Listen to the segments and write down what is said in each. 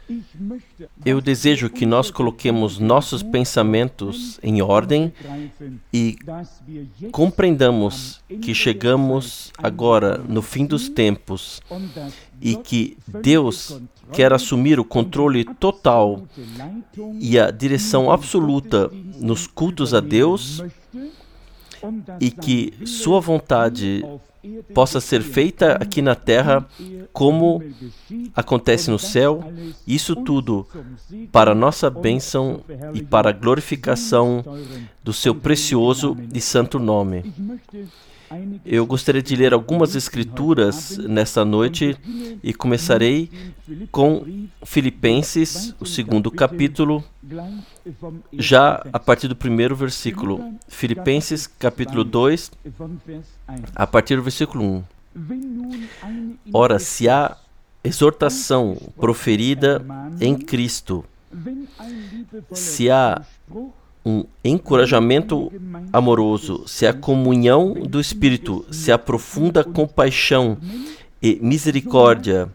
Eu desejo que nós coloquemos nossos pensamentos em ordem e compreendamos que chegamos agora no fim dos tempos e que Deus quer assumir o controle total e a direção absoluta nos cultos a Deus e que sua vontade possa ser feita aqui na terra como acontece no céu, isso tudo para a nossa bênção e para a glorificação do seu precioso e santo nome. Eu gostaria de ler algumas escrituras nesta noite e começarei com Filipenses, o 2º capítulo, já a partir do 1º versículo. Filipenses, capítulo 2, a partir do versículo 1. Ora, se há exortação proferida em Cristo, se há um encorajamento amoroso, se há comunhão do Espírito, se há profunda compaixão e misericórdia,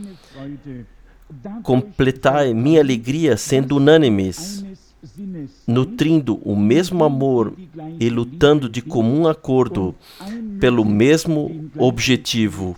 completai minha alegria sendo unânimes, nutrindo o mesmo amor e lutando de comum acordo pelo mesmo objetivo.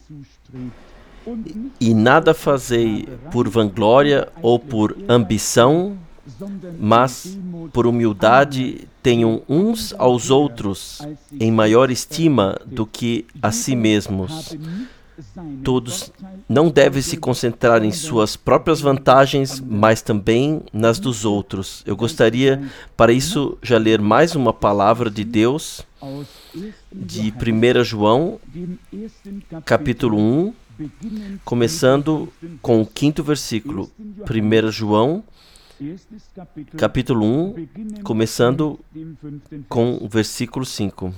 E nada fazei por vanglória ou por ambição, mas por humildade tenham uns aos outros em maior estima do que a si mesmos. Todos não devem se concentrar em suas próprias vantagens, mas também nas dos outros. Eu gostaria, para isso, já ler mais uma palavra de Deus, de 1 João, capítulo 1, começando com o 5º versículo. 1 João, capítulo 1, começando com o versículo 5.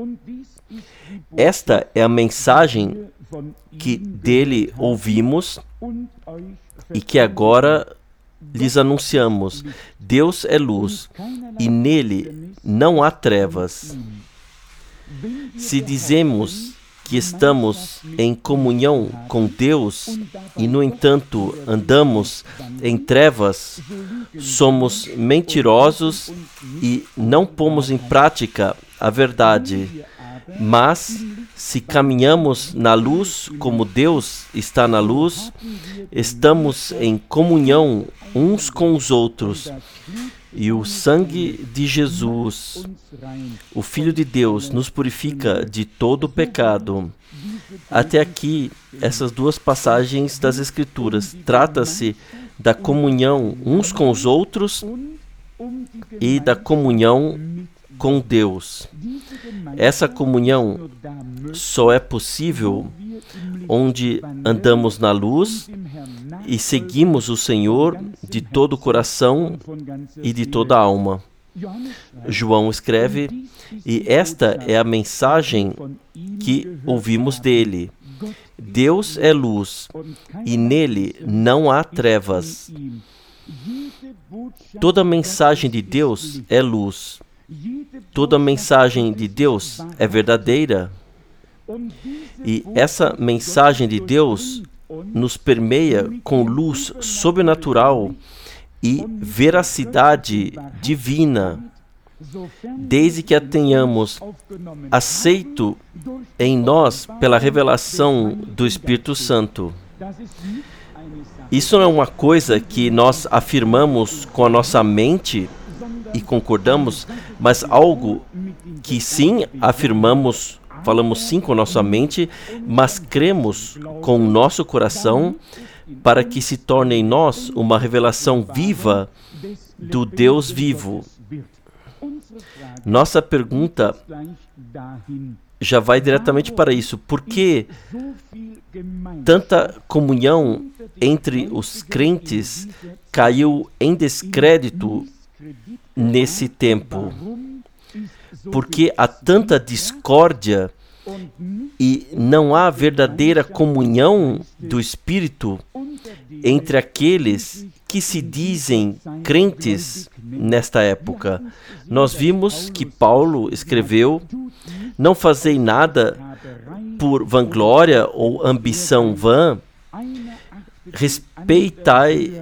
Esta é a mensagem que dele ouvimos e que agora lhes anunciamos. Deus é luz e nele não há trevas. Se dizemos que estamos em comunhão com Deus e, no entanto, andamos em trevas, somos mentirosos e não pomos em prática a verdade. Mas, se caminhamos na luz como Deus está na luz, estamos em comunhão uns com os outros. E o sangue de Jesus, o Filho de Deus, nos purifica de todo pecado. Até aqui, essas duas passagens das Escrituras. Trata-se da comunhão uns com os outros e da comunhão com Deus. Essa comunhão só é possível onde andamos na luz e seguimos o Senhor de todo o coração e de toda a alma. João escreve, e esta é a mensagem que ouvimos dele. Deus é luz, e nele não há trevas. Toda mensagem de Deus é luz. Toda mensagem de Deus é verdadeira. E essa mensagem de Deus nos permeia com luz sobrenatural e veracidade divina, desde que a tenhamos aceito em nós pela revelação do Espírito Santo. Isso não é uma coisa que nós afirmamos com a nossa mente e concordamos, mas algo que sim afirmamos, falamos sim com a nossa mente, mas cremos com o nosso coração para que se torne em nós uma revelação viva do Deus vivo. Nossa pergunta já vai diretamente para isso. Por que tanta comunhão entre os crentes caiu em descrédito nesse tempo? Porque há tanta discórdia e não há verdadeira comunhão do Espírito entre aqueles que se dizem crentes nesta época. Nós vimos que Paulo escreveu: não fazei nada por vanglória ou ambição vã, respeitai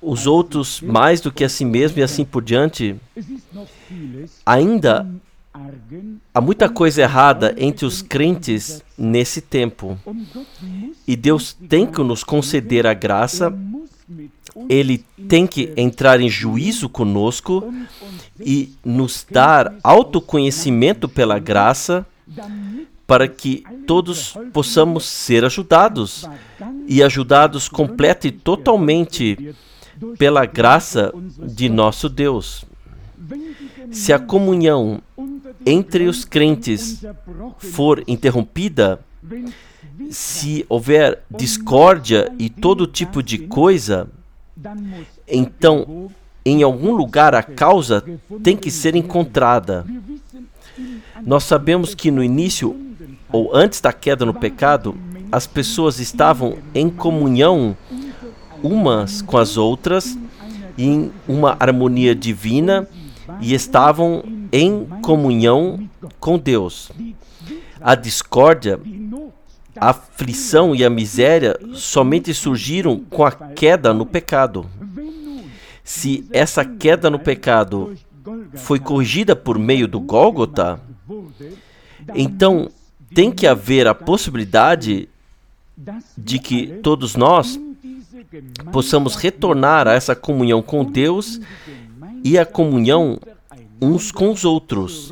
os outros mais do que a si mesmo e assim por diante, ainda há muita coisa errada entre os crentes nesse tempo. E Deus tem que nos conceder a graça, Ele tem que entrar em juízo conosco e nos dar autoconhecimento pela graça, para que todos possamos ser ajudados, e ajudados completa e totalmente pela graça de nosso Deus. Se a comunhão entre os crentes for interrompida, se houver discórdia e todo tipo de coisa, então, em algum lugar a causa tem que ser encontrada. Nós sabemos que no início, ou antes da queda no pecado, as pessoas estavam em comunhão umas com as outras, em uma harmonia divina, e estavam em comunhão com Deus. A discórdia, a aflição e a miséria somente surgiram com a queda no pecado. Se essa queda no pecado foi corrigida por meio do Gólgota, então tem que haver a possibilidade de que todos nós possamos retornar a essa comunhão com Deus e a comunhão uns com os outros,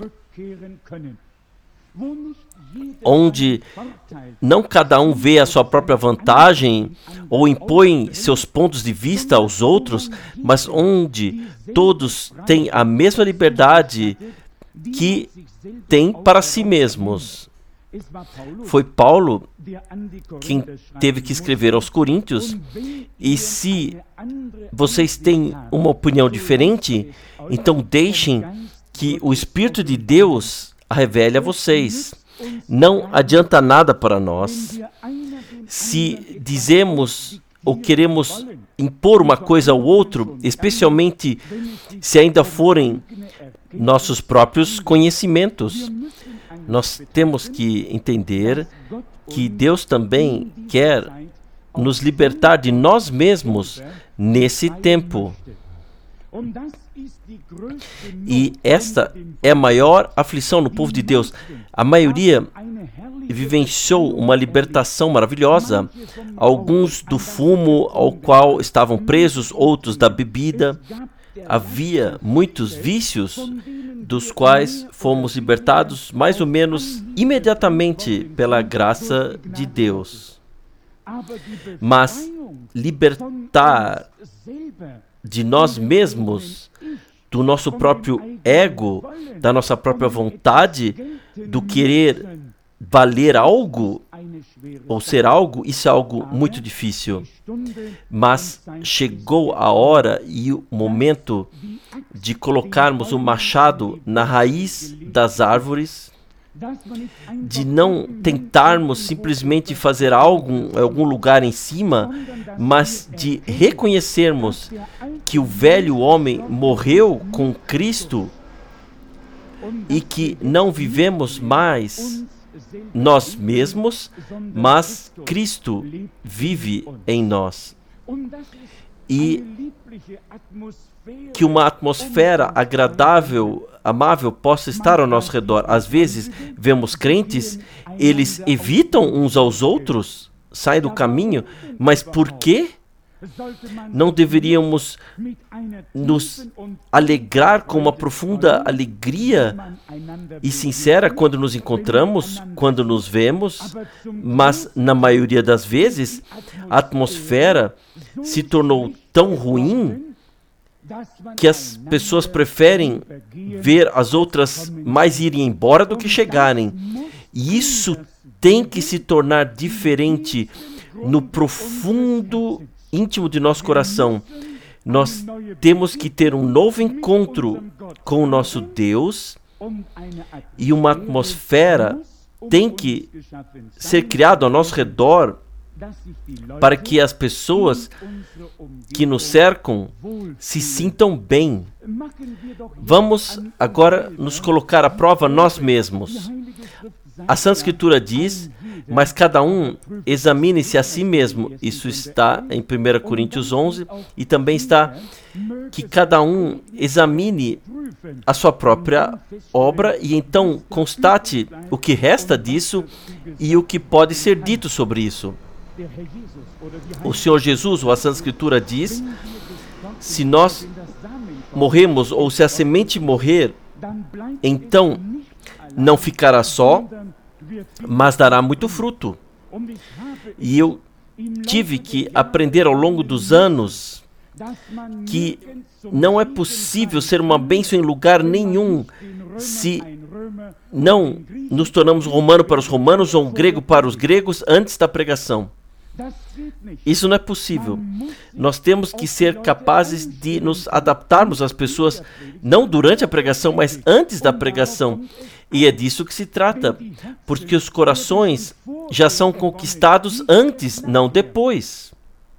onde não cada um vê a sua própria vantagem ou impõe seus pontos de vista aos outros, mas onde todos têm a mesma liberdade que têm para si mesmos. Foi Paulo quem teve que escrever aos Coríntios, e se vocês têm uma opinião diferente, então deixem que o Espírito de Deus a revele a vocês. Não adianta nada para nós se dizemos ou queremos impor uma coisa ao outro, especialmente se ainda forem nossos próprios conhecimentos. Nós temos que entender que Deus também quer nos libertar de nós mesmos nesse tempo. E esta é a maior aflição no povo de Deus. A maioria vivenciou uma libertação maravilhosa. Alguns do fumo ao qual estavam presos, outros da bebida. Havia muitos vícios dos quais fomos libertados mais ou menos imediatamente pela graça de Deus. Mas libertar de nós mesmos, do nosso próprio ego, da nossa própria vontade, do querer valer algo ou ser algo, isso é algo muito difícil. Mas chegou a hora e o momento de colocarmos o machado na raiz das árvores, de não tentarmos simplesmente fazer algo em algum lugar em cima, mas de reconhecermos que o velho homem morreu com Cristo e que não vivemos mais nós mesmos, mas Cristo vive em nós. E que uma atmosfera agradável, amável, possa estar ao nosso redor. Às vezes, vemos crentes, eles evitam uns aos outros, saem do caminho, mas por quê? Não deveríamos nos alegrar com uma profunda alegria e sincera quando nos encontramos, quando nos vemos, mas na maioria das vezes a atmosfera se tornou tão ruim que as pessoas preferem ver as outras mais irem embora do que chegarem. E isso tem que se tornar diferente no profundo íntimo de nosso coração. Nós temos que ter um novo encontro com o nosso Deus e uma atmosfera tem que ser criada ao nosso redor para que as pessoas que nos cercam se sintam bem. Vamos agora nos colocar à prova nós mesmos. A Santa Escritura diz mas cada um examine-se a si mesmo. Isso está em 1 Coríntios 11, e também está que cada um examine a sua própria obra e então constate o que resta disso e o que pode ser dito sobre isso. O Senhor Jesus, ou a Santa Escritura diz, se nós morremos ou se a semente morrer, então não ficará só, mas dará muito fruto. E eu tive que aprender ao longo dos anos que não é possível ser uma bênção em lugar nenhum se não nos tornamos romano para os romanos ou um grego para os gregos antes da pregação. Isso não é possível. Nós temos que ser capazes de nos adaptarmos às pessoas, não durante a pregação, mas antes da pregação. E é disso que se trata, porque os corações já são conquistados antes, não depois.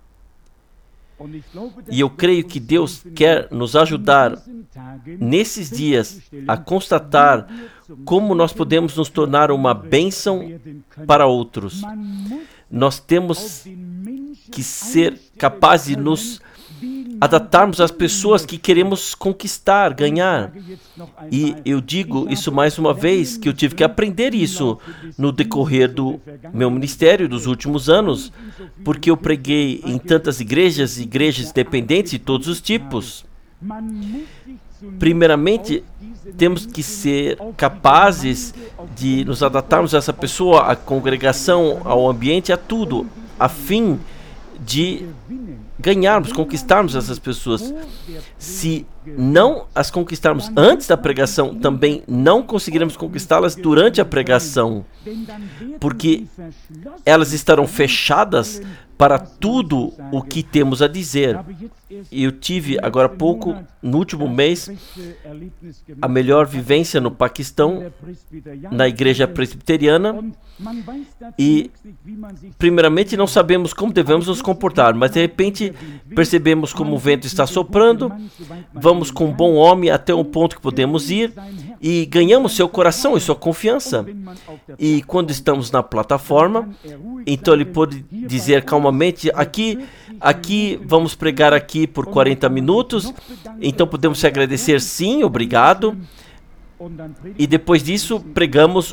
E eu creio que Deus quer nos ajudar nesses dias a constatar como nós podemos nos tornar uma bênção para outros. Nós temos que ser capazes de nos adaptarmos às pessoas que queremos conquistar, ganhar. E eu digo isso mais uma vez, que eu tive que aprender isso no decorrer do meu ministério dos últimos anos, porque eu preguei em tantas igrejas independentes de todos os tipos. Primeiramente, temos que ser capazes de nos adaptarmos a essa pessoa, à congregação, ao ambiente, a tudo, a fim de ganharmos, conquistarmos essas pessoas. Se não as conquistarmos antes da pregação, também não conseguiremos conquistá-las durante a pregação, porque elas estarão fechadas para tudo o que temos a dizer. Eu tive agora há pouco, no último mês, a melhor vivência no Paquistão, na igreja presbiteriana, e primeiramente não sabemos como devemos nos comportar, mas de repente percebemos como o vento está soprando, vamos com um bom homem até um ponto que podemos ir e ganhamos seu coração e sua confiança. E quando estamos na plataforma, então ele pode dizer calmamente, aqui vamos pregar aqui por 40 minutos, então podemos se agradecer, sim, obrigado. E depois disso pregamos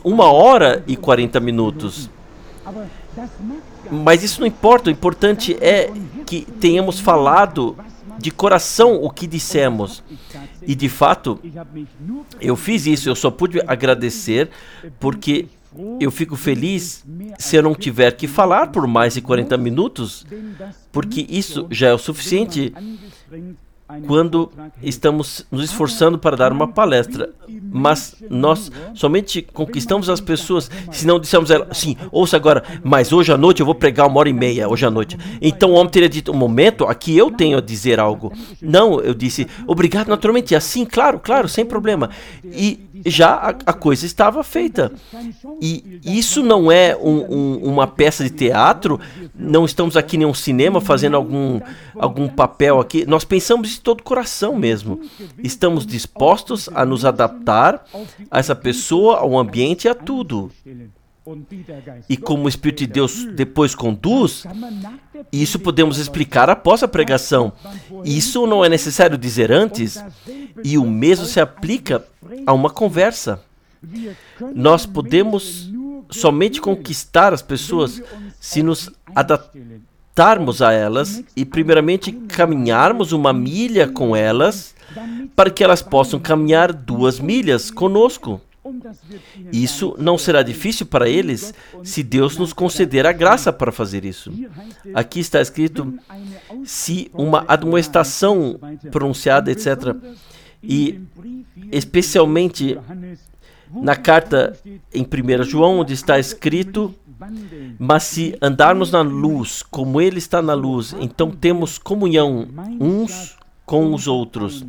1h40. Mas isso não importa, o importante é que tenhamos falado de coração o que dissemos. E de fato, eu fiz isso, eu só pude agradecer porque eu fico feliz se eu não tiver que falar por mais de 40 minutos, porque isso já é o suficiente quando estamos nos esforçando para dar uma palestra. Mas nós somente conquistamos as pessoas se não dissermos a ela, sim, ouça agora, mas hoje à noite eu vou pregar 1h30, hoje à noite. Então o homem teria dito, um momento, aqui eu tenho a dizer algo. Não, eu disse, obrigado naturalmente, assim, claro, sem problema. E já a coisa estava feita. E isso não é uma peça de teatro, não estamos aqui em um cinema fazendo algum papel aqui. Nós pensamos de todo o coração mesmo. Estamos dispostos a nos adaptar a essa pessoa, ao ambiente e a tudo. E como o Espírito de Deus depois conduz, isso podemos explicar após a pregação. Isso não é necessário dizer antes, e o mesmo se aplica a uma conversa. Nós podemos somente conquistar as pessoas se nos adaptarmos a elas e primeiramente caminharmos 1 milha com elas para que elas possam caminhar 2 milhas conosco. Isso não será difícil para eles se Deus nos conceder a graça para fazer isso. Aqui está escrito, se uma admoestação pronunciada, etc. E especialmente na carta em 1 João, onde está escrito, mas se andarmos na luz, como Ele está na luz, então temos comunhão uns com os outros.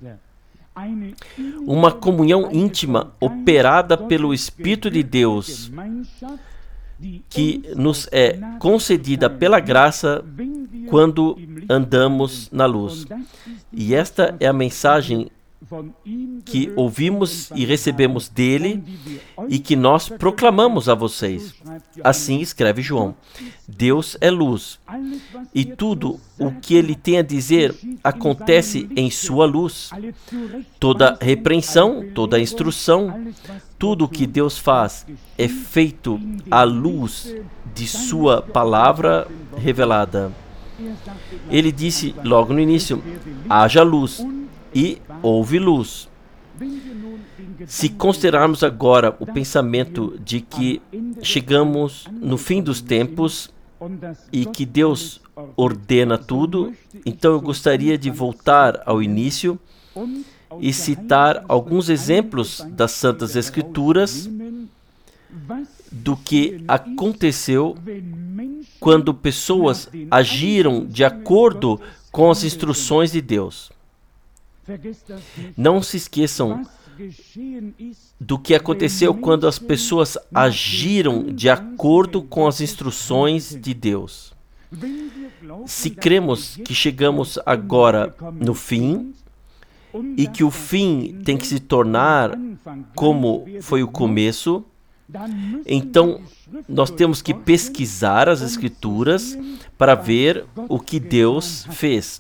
Uma comunhão íntima operada pelo Espírito de Deus, que nos é concedida pela graça quando andamos na luz. E esta é a mensagem que ouvimos e recebemos dele e que nós proclamamos a vocês. Assim escreve João. Deus é luz, e tudo o que ele tem a dizer acontece em sua luz. Toda repreensão, toda instrução, tudo o que Deus faz é feito à luz de sua palavra revelada. Ele disse logo no início: haja luz, e houve luz. Se considerarmos agora o pensamento de que chegamos no fim dos tempos e que Deus ordena tudo, então eu gostaria de voltar ao início e citar alguns exemplos das Santas Escrituras do que aconteceu quando pessoas agiram de acordo com as instruções de Deus. Não se esqueçam do que aconteceu quando as pessoas agiram de acordo com as instruções de Deus. Se cremos que chegamos agora no fim e que o fim tem que se tornar como foi o começo, então nós temos que pesquisar as Escrituras para ver o que Deus fez.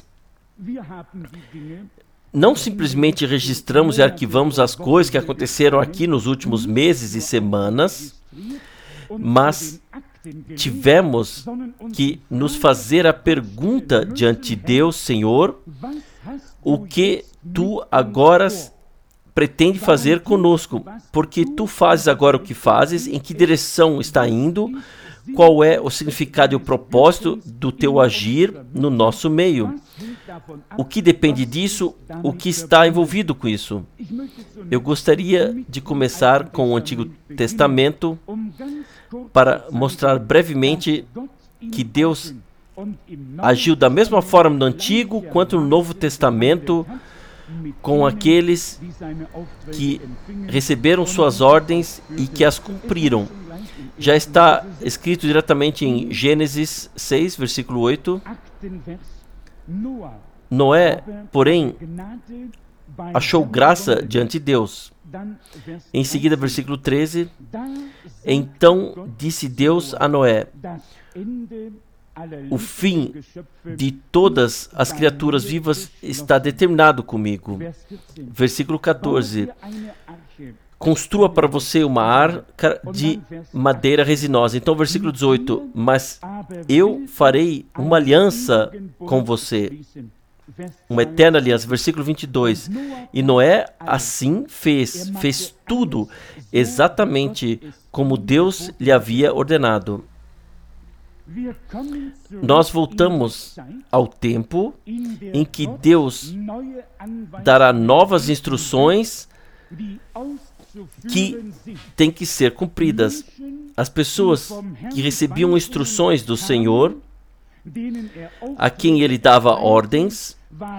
Não simplesmente registramos e arquivamos as coisas que aconteceram aqui nos últimos meses e semanas, mas tivemos que nos fazer a pergunta diante de Deus: Senhor, o que tu agora pretende fazer conosco? Porque tu fazes agora o que fazes, em que direção está indo, qual é o significado e o propósito do teu agir no nosso meio? O que depende disso? O que está envolvido com isso? Eu gostaria de começar com o Antigo Testamento para mostrar brevemente que Deus agiu da mesma forma no Antigo quanto no Novo Testamento com aqueles que receberam suas ordens e que as cumpriram. Já está escrito diretamente em Gênesis 6, versículo 8. Noé, porém, achou graça diante de Deus. Em seguida, versículo 13. Então disse Deus a Noé: o fim de todas as criaturas vivas está determinado comigo. Versículo 14. Construa para você uma arca de madeira resinosa. Então, versículo 18. Mas eu farei uma aliança com você, uma eterna aliança. Versículo 22. E Noé assim fez tudo exatamente como Deus lhe havia ordenado. Nós voltamos ao tempo em que Deus dará novas instruções que têm que ser cumpridas. As pessoas que recebiam instruções do Senhor, a quem ele dava ordens,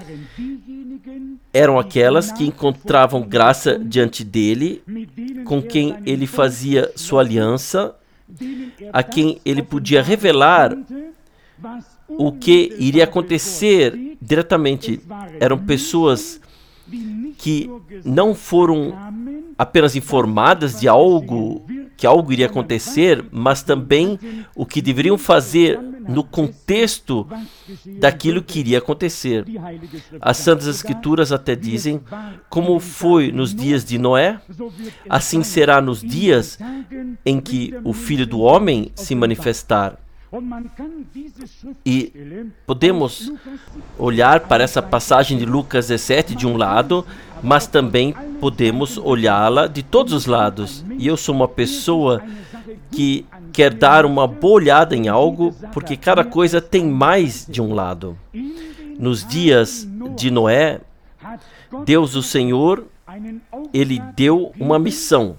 eram aquelas que encontravam graça diante dele, com quem ele fazia sua aliança, a quem ele podia revelar o que iria acontecer diretamente. Eram pessoas que não foram apenas informadas de algo, que algo iria acontecer, mas também o que deveriam fazer no contexto daquilo que iria acontecer. As Santas Escrituras até dizem: como foi nos dias de Noé, assim será nos dias em que o Filho do Homem se manifestar. E podemos olhar para essa passagem de Lucas 17 de um lado, mas também podemos olhá-la de todos os lados. E eu sou uma pessoa que quer dar uma boa olhada em algo, porque cada coisa tem mais de um lado. Nos dias de Noé, Deus, o Senhor, ele deu uma missão.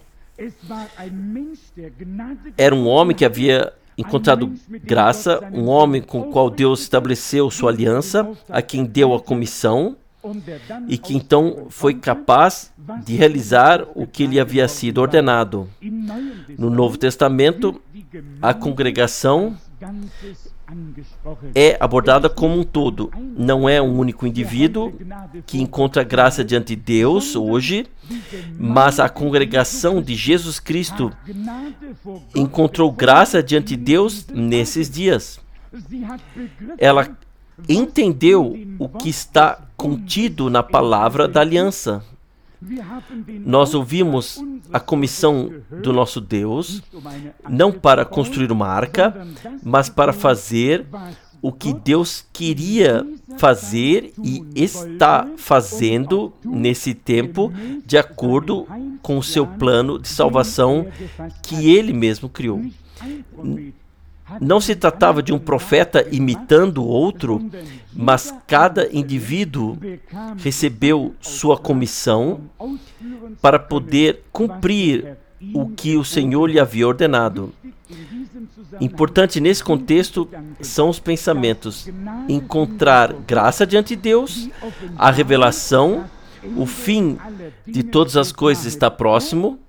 Era um homem que havia encontrado graça, um homem com o qual Deus estabeleceu sua aliança, a quem deu a comissão e que então foi capaz de realizar o que lhe havia sido ordenado. No Novo Testamento, a congregação é abordada como um todo. Não é um único indivíduo que encontra graça diante de Deus hoje, mas a congregação de Jesus Cristo encontrou graça diante de Deus nesses dias. Ela entendeu o que está contido na palavra da aliança. Nós ouvimos a comissão do nosso Deus, não para construir uma arca, mas para fazer o que Deus queria fazer e está fazendo nesse tempo, de acordo com o seu plano de salvação que Ele mesmo criou. Não se tratava de um profeta imitando outro, mas cada indivíduo recebeu sua comissão para poder cumprir o que o Senhor lhe havia ordenado. Importante nesse contexto são os pensamentos: encontrar graça diante de Deus, a revelação, o fim de todas as coisas está próximo.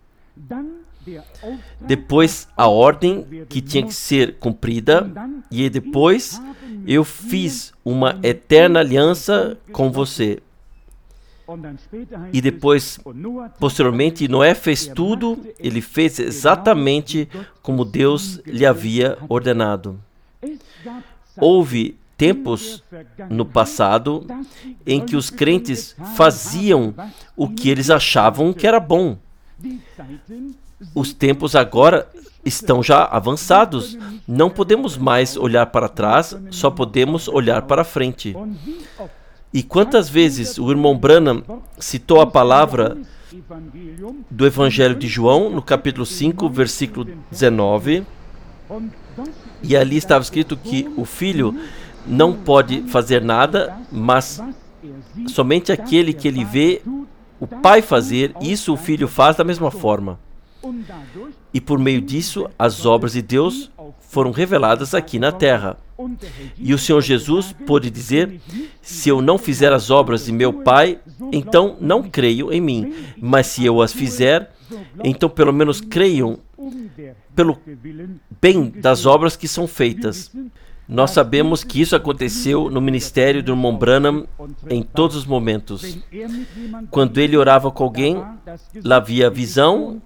Depois a ordem que tinha que ser cumprida, e depois eu fiz uma eterna aliança com você. E depois, posteriormente, Noé fez tudo, ele fez exatamente como Deus lhe havia ordenado. Houve tempos no passado em que os crentes faziam o que eles achavam que era bom. Os tempos agora estão já avançados. Não podemos mais olhar para trás, só podemos olhar para frente. E quantas vezes o irmão Branham citou a palavra do Evangelho de João, no capítulo 5, versículo 19, e ali estava escrito que o filho não pode fazer nada, mas somente aquele que ele vê o pai fazer, isso o filho faz da mesma forma. E por meio disso, as obras de Deus foram reveladas aqui na terra. E o Senhor Jesus pôde dizer: se eu não fizer as obras de meu Pai, então não creio em mim. Mas se eu as fizer, então pelo menos creiam pelo bem das obras que são feitas. Nós sabemos que isso aconteceu no ministério do irmão Branham em todos os momentos. Quando ele orava com alguém, lá havia visão,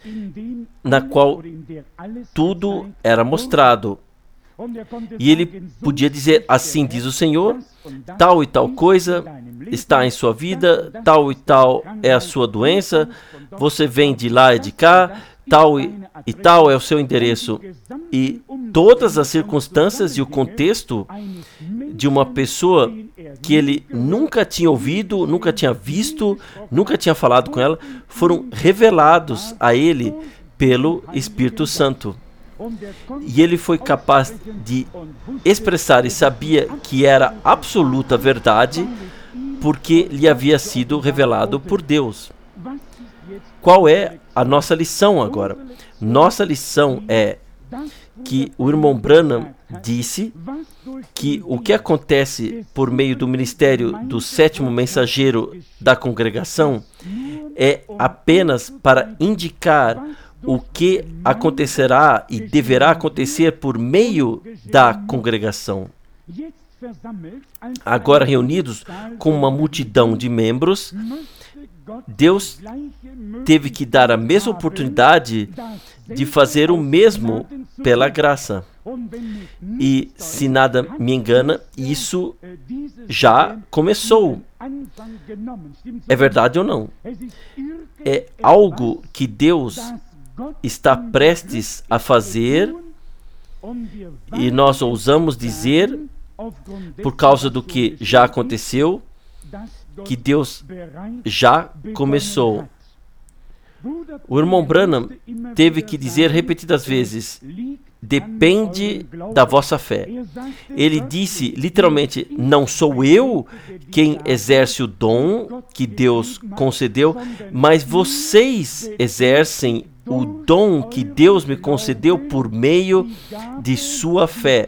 na qual tudo era mostrado. E ele podia dizer: assim diz o Senhor, tal e tal coisa está em sua vida, tal e tal é a sua doença, você vem de lá e de cá, tal e tal é o seu endereço. E todas as circunstâncias e o contexto de uma pessoa que ele nunca tinha ouvido, nunca tinha visto, nunca tinha falado com ela, foram revelados a ele pelo Espírito Santo. E ele foi capaz de expressar e sabia que era absoluta verdade, porque lhe havia sido revelado por Deus. Qual é a nossa lição agora? Nossa lição é que o irmão Branham disse que o que acontece por meio do ministério do sétimo mensageiro da congregação é apenas para indicar o que acontecerá e deverá acontecer por meio da congregação. Agora reunidos com uma multidão de membros, Deus teve que dar a mesma oportunidade de fazer o mesmo pela graça. E, se nada me engana, isso já começou. É verdade ou não? É algo que Deus está prestes a fazer, e nós ousamos dizer, por causa do que já aconteceu, que Deus já começou. O irmão Branham teve que dizer repetidas vezes: depende da vossa fé. Ele disse literalmente: não sou eu quem exerce o dom que Deus concedeu, mas vocês exercem o dom que Deus me concedeu por meio de sua fé.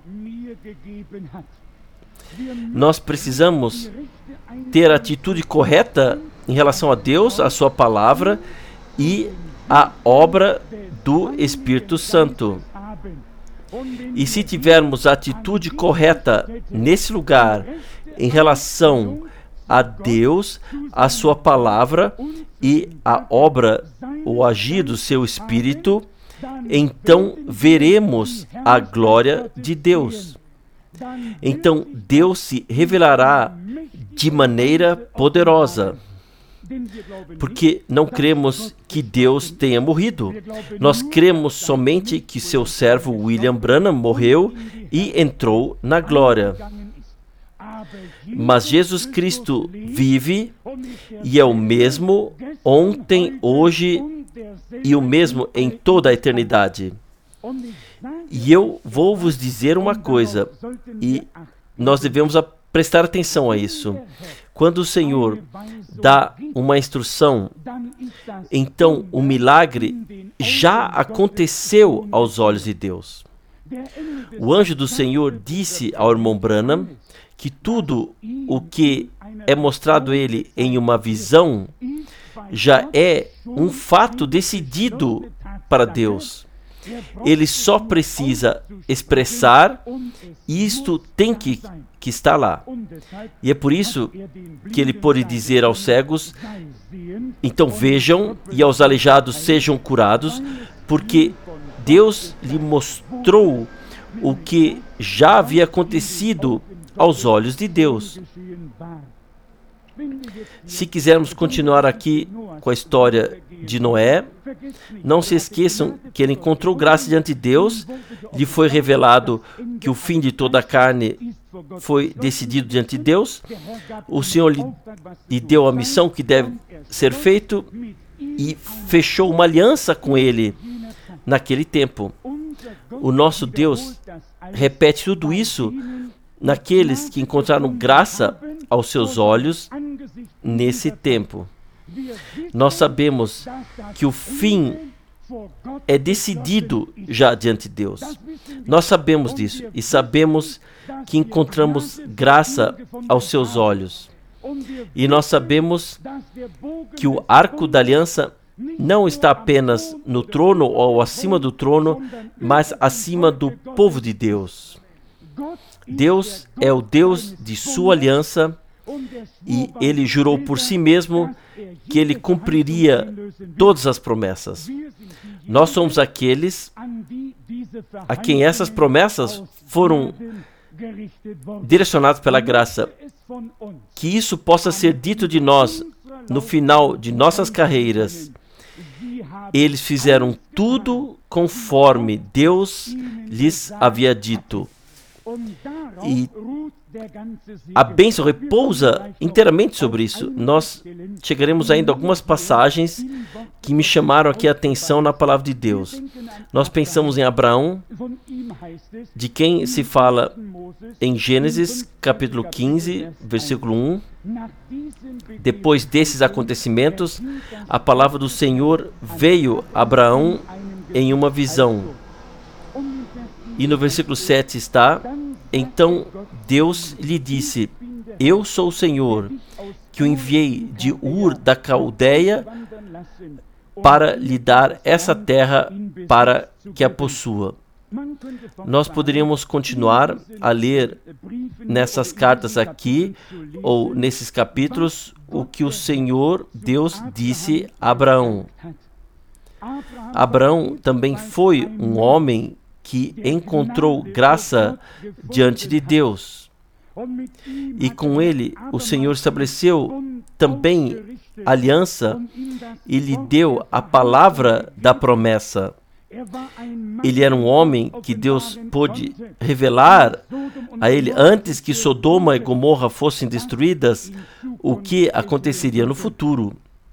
Nós precisamos ter a atitude correta em relação a Deus, a sua palavra e a obra do Espírito Santo. E se tivermos a atitude correta nesse lugar, em relação a Deus, a sua palavra e a obra, o agir do seu Espírito, então veremos a glória de Deus. Então Deus se revelará de maneira poderosa. Porque não cremos que Deus tenha morrido. Nós cremos somente que seu servo William Branham morreu e entrou na glória. Mas Jesus Cristo vive e é o mesmo ontem, hoje e o mesmo em toda a eternidade. E eu vou vos dizer uma coisa, e nós devemos prestar atenção a isso. Quando o Senhor dá uma instrução, então o milagre já aconteceu aos olhos de Deus. O anjo do Senhor disse ao irmão Branham que tudo o que é mostrado a ele em uma visão já é um fato decidido para Deus. Ele só precisa expressar e isto tem que estar lá. E é por isso que ele pôde dizer aos cegos, então vejam, e aos aleijados sejam curados, porque Deus lhe mostrou o que já havia acontecido aos olhos de Deus. Se quisermos continuar aqui com a história de Noé, não se esqueçam que ele encontrou graça diante de Deus, lhe foi revelado que o fim de toda a carne foi decidido diante de Deus, o Senhor lhe deu a missão que deve ser feito e fechou uma aliança com ele naquele tempo. O nosso Deus repete tudo isso naqueles que encontraram graça aos seus olhos nesse tempo. Nós sabemos que o fim é decidido já diante de Deus. Nós sabemos disso e sabemos que encontramos graça aos seus olhos. E nós sabemos que o arco da aliança não está apenas no trono ou acima do trono, mas acima do povo de Deus. Deus é o Deus de sua aliança e ele jurou por si mesmo que ele cumpriria todas as promessas. Nós somos aqueles a quem essas promessas foram direcionadas pela graça. Que isso possa ser dito de nós no final de nossas carreiras. Eles fizeram tudo conforme Deus lhes havia dito. E a bênção repousa inteiramente sobre isso. Nós chegaremos ainda a algumas passagens que me chamaram aqui a atenção na palavra de Deus. Nós pensamos em Abraão, de quem se fala em Gênesis capítulo 15, versículo 1. Depois desses acontecimentos, a palavra do Senhor veio a Abraão em uma visão. E no versículo 7 está: então Deus lhe disse: eu sou o Senhor, que o enviei de Ur da Caldeia para lhe dar essa terra para que a possua. Nós poderíamos continuar a ler nessas cartas aqui, ou nesses capítulos, o que o Senhor Deus disse a Abraão. Abraão também foi um homem que encontrou graça diante de Deus. E com ele o Senhor estabeleceu também aliança e lhe deu a palavra da promessa. Ele era um homem que Deus pôde revelar a ele antes que Sodoma e Gomorra fossem destruídas, o que aconteceria no futuro.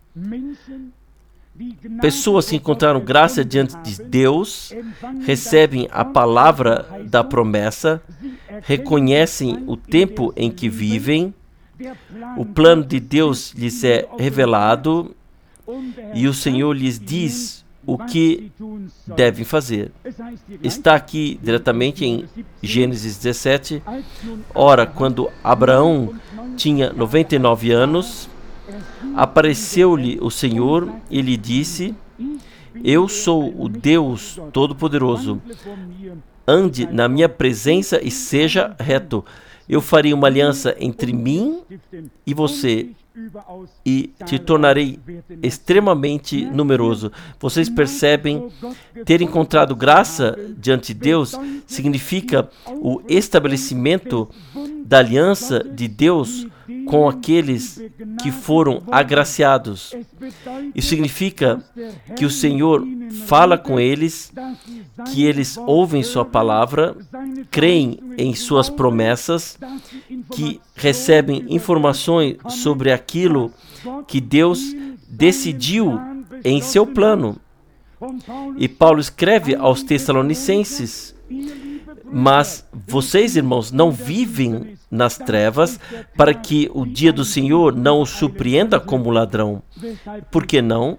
Pessoas que encontraram graça diante de Deus, recebem a palavra da promessa, reconhecem o tempo em que vivem, o plano de Deus lhes é revelado e o Senhor lhes diz o que devem fazer. Está aqui diretamente em Gênesis 17. Ora, quando Abraão tinha 99 anos, apareceu-lhe o Senhor e lhe disse: eu sou o Deus Todo-Poderoso. ande na minha presença e seja reto. Eu farei uma aliança entre mim e você e te tornarei extremamente numeroso. Vocês percebem? Ter encontrado graça diante de Deus significa o estabelecimento da aliança de Deus com aqueles que foram agraciados. Isso significa que o Senhor fala com eles, que eles ouvem sua palavra, creem em suas promessas, que recebem informações sobre aquilo que Deus decidiu em seu plano. E Paulo escreve aos Tessalonicenses: mas vocês, irmãos, não vivem nas trevas para que o dia do Senhor não os surpreenda como ladrão. Por que não?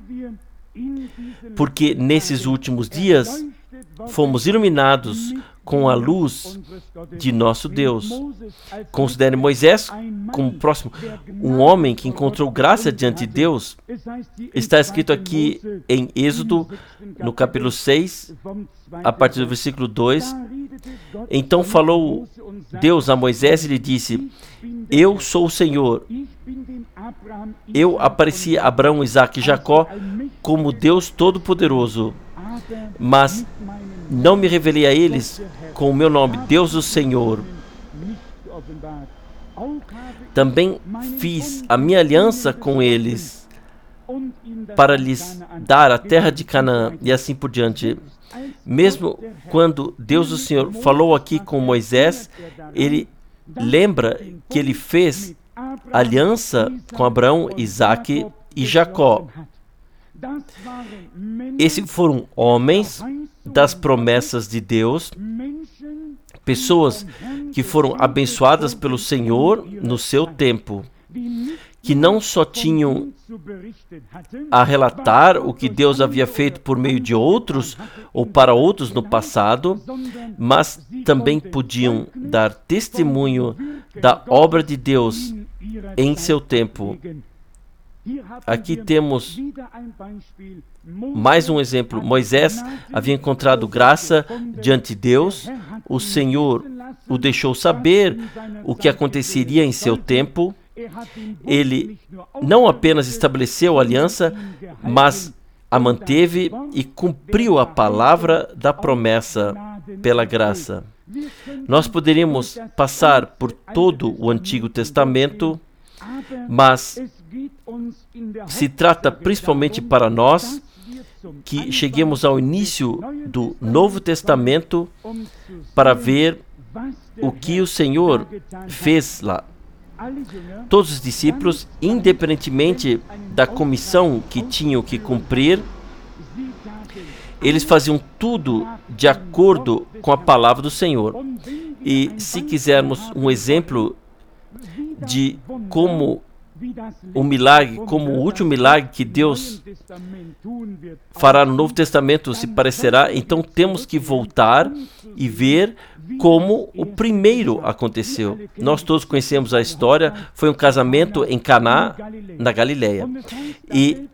Porque nesses últimos dias fomos iluminados com a luz de nosso Deus. Considere Moisés como próximo, um homem que encontrou graça diante de Deus. Está escrito aqui em Êxodo, no capítulo 6, a partir do versículo 2. Então falou Deus a Moisés e lhe disse: eu sou o Senhor. Eu apareci a Abraão, Isaque e Jacó como Deus Todo-Poderoso, mas não me revelei a eles com o meu nome, Deus o Senhor. Também fiz a minha aliança com eles para lhes dar a terra de Canaã e assim por diante. Mesmo quando Deus o Senhor falou aqui com Moisés, ele lembra que ele fez aliança com Abraão, Isaque e Jacó. Esses foram homens das promessas de Deus, pessoas que foram abençoadas pelo Senhor no seu tempo, que não só tinham a relatar o que Deus havia feito por meio de outros ou para outros no passado, mas também podiam dar testemunho da obra de Deus em seu tempo. Aqui temos mais um exemplo. Moisés havia encontrado graça diante de Deus. O Senhor o deixou saber o que aconteceria em seu tempo. Ele não apenas estabeleceu a aliança, mas a manteve e cumpriu a palavra da promessa pela graça. Nós poderíamos passar por todo o Antigo Testamento, mas se trata principalmente para nós que cheguemos ao início do Novo Testamento para ver o que o Senhor fez lá. Todos os discípulos, independentemente da comissão que tinham que cumprir, eles faziam tudo de acordo com a palavra do Senhor. E se quisermos um exemplo de como o milagre, como o último milagre que Deus fará no Novo Testamento se parecerá, então temos que voltar e ver como o primeiro aconteceu. Nós todos conhecemos a história, foi um casamento em Caná, na Galileia. E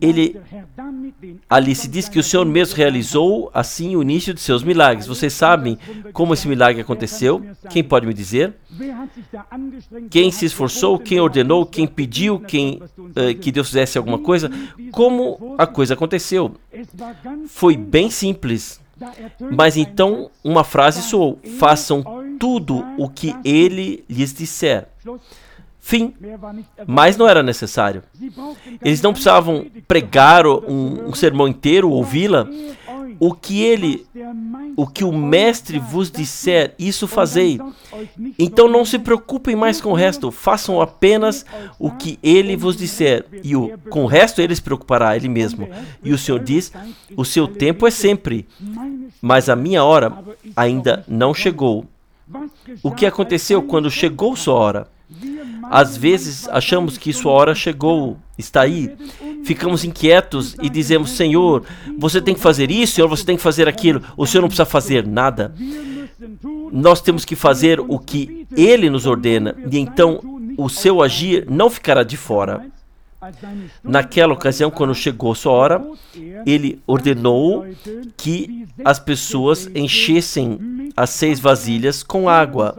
ali se diz que o Senhor mesmo realizou assim o início de seus milagres. Vocês sabem como esse milagre aconteceu? Quem pode me dizer? Quem se esforçou, quem ordenou, quem pediu, que Deus fizesse alguma coisa? Como a coisa aconteceu? Foi bem simples. Mas então uma frase soou: façam tudo o que ele lhes disser. Fim. Mas não era necessário. Eles não precisavam pregar um sermão inteiro, ouvi-la. O que o mestre vos disser, isso fazei. Então não se preocupem mais com o resto, façam apenas o que ele vos disser, e com o resto ele se preocupará, ele mesmo. E o Senhor diz: o seu tempo é sempre, mas a minha hora ainda não chegou. O que aconteceu quando chegou sua hora? Às vezes achamos que sua hora chegou, está aí. Ficamos inquietos e dizemos: Senhor, você tem que fazer isso, Senhor, você tem que fazer aquilo. O Senhor não precisa fazer nada. Nós temos que fazer o que Ele nos ordena, e então o seu agir não ficará de fora. Naquela ocasião, quando chegou sua hora, ele ordenou que as pessoas enchessem as 6 vasilhas com água.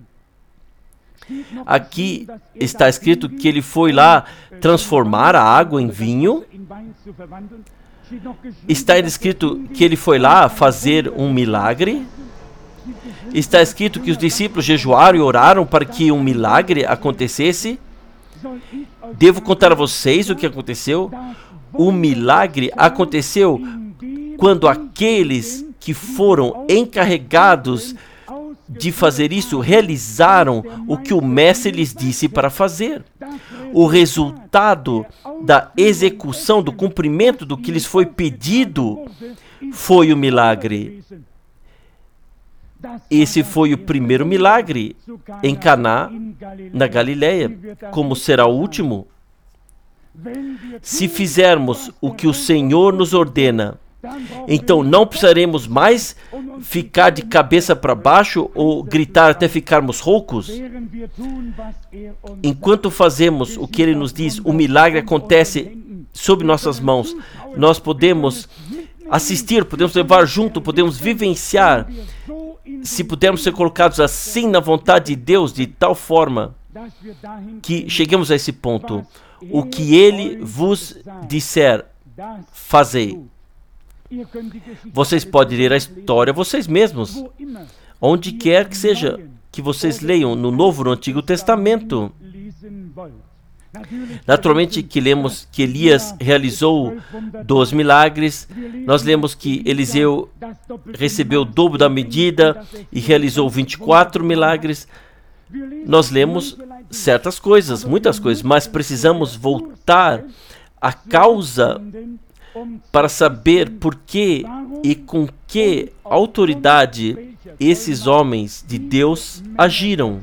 Aqui está escrito que ele foi lá transformar a água em vinho. Está escrito que ele foi lá fazer um milagre. Está escrito que os discípulos jejuaram e oraram para que um milagre acontecesse. Devo contar a vocês o que aconteceu? O milagre aconteceu quando aqueles que foram encarregados de fazer isso realizaram o que o mestre lhes disse para fazer. O resultado da execução, do cumprimento do que lhes foi pedido foi o milagre. Esse foi o primeiro milagre em Caná, na Galileia. Como será o último? Se fizermos o que o Senhor nos ordena, então não precisaremos mais ficar de cabeça para baixo ou gritar até ficarmos roucos. Enquanto fazemos o que Ele nos diz, o milagre acontece sob nossas mãos. Nós podemos assistir, podemos levar junto, podemos vivenciar. Se pudermos ser colocados assim na vontade de Deus, de tal forma que cheguemos a esse ponto. O que Ele vos disser, fazei. Vocês podem ler a história vocês mesmos, onde quer que seja que vocês leiam, no Novo ou no Antigo Testamento. Naturalmente que lemos que Elias realizou 2 milagres, nós lemos que Eliseu recebeu o dobro da medida e realizou 24 milagres. Nós lemos certas coisas, muitas coisas, mas precisamos voltar à causa para saber por que e com que autoridade esses homens de Deus agiram.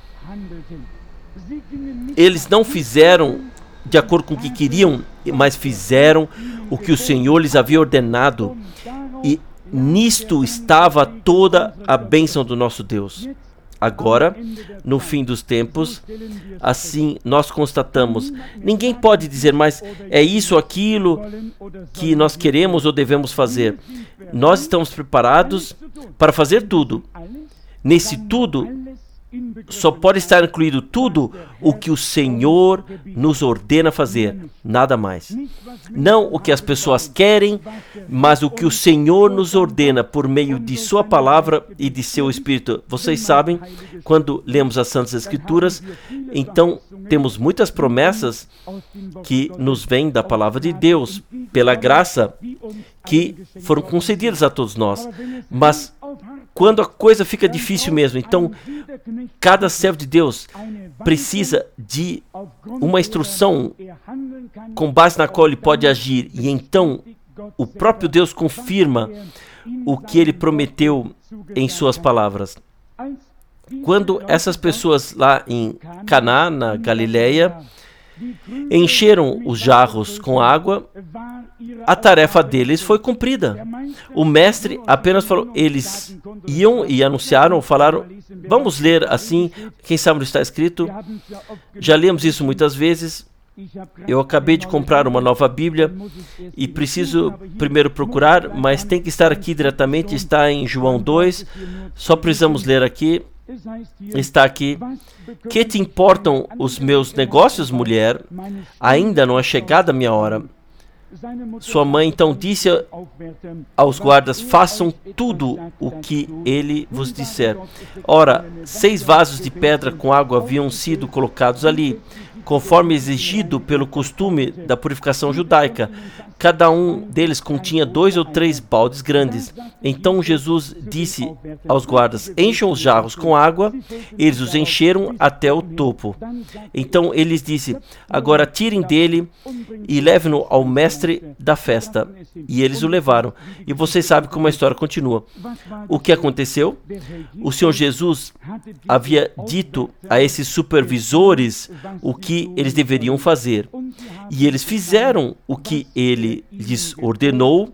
Eles não fizeram de acordo com o que queriam, mas fizeram o que o Senhor lhes havia ordenado. E nisto estava toda a bênção do nosso Deus. Agora, no fim dos tempos, assim nós constatamos, ninguém pode dizer mais, é isso ou aquilo que nós queremos ou devemos fazer. Nós estamos preparados para fazer tudo. Nesse tudo, só pode estar incluído tudo o que o Senhor nos ordena fazer, nada mais. Não o que as pessoas querem, mas o que o Senhor nos ordena por meio de sua palavra e de seu Espírito. Vocês sabem, quando lemos as Santas Escrituras, então temos muitas promessas que nos vêm da palavra de Deus, pela graça, que foram concedidas a todos nós. Mas quando a coisa fica difícil mesmo, então cada servo de Deus precisa de uma instrução com base na qual ele pode agir, e então o próprio Deus confirma o que ele prometeu em suas palavras. Quando essas pessoas lá em Caná, na Galileia, encheram os jarros com água, a tarefa deles foi cumprida. O mestre apenas falou, eles iam e anunciaram, falaram, vamos ler assim, quem sabe não está escrito, já lemos isso muitas vezes. Eu acabei de comprar uma nova Bíblia e preciso primeiro procurar, mas tem que estar aqui diretamente, está em João 2, só precisamos ler aqui. Está aqui. Que te importam os meus negócios, mulher? Ainda não é chegada a minha hora. Sua mãe então disse aos guardas, façam tudo o que ele vos disser. Ora, 6 vasos de pedra com água haviam sido colocados ali, conforme exigido pelo costume da purificação judaica. Cada um deles continha 2 ou 3 baldes grandes. Então Jesus disse aos guardas, encham os jarros com água. Eles os encheram até o topo. Então ele lhes disse, agora tirem dele e levem-no ao mestre da festa. E eles o levaram. E vocês sabem como a história continua. O que aconteceu? O Senhor Jesus havia dito a esses supervisores o que eles deveriam fazer. E eles fizeram o que ele lhes ordenou,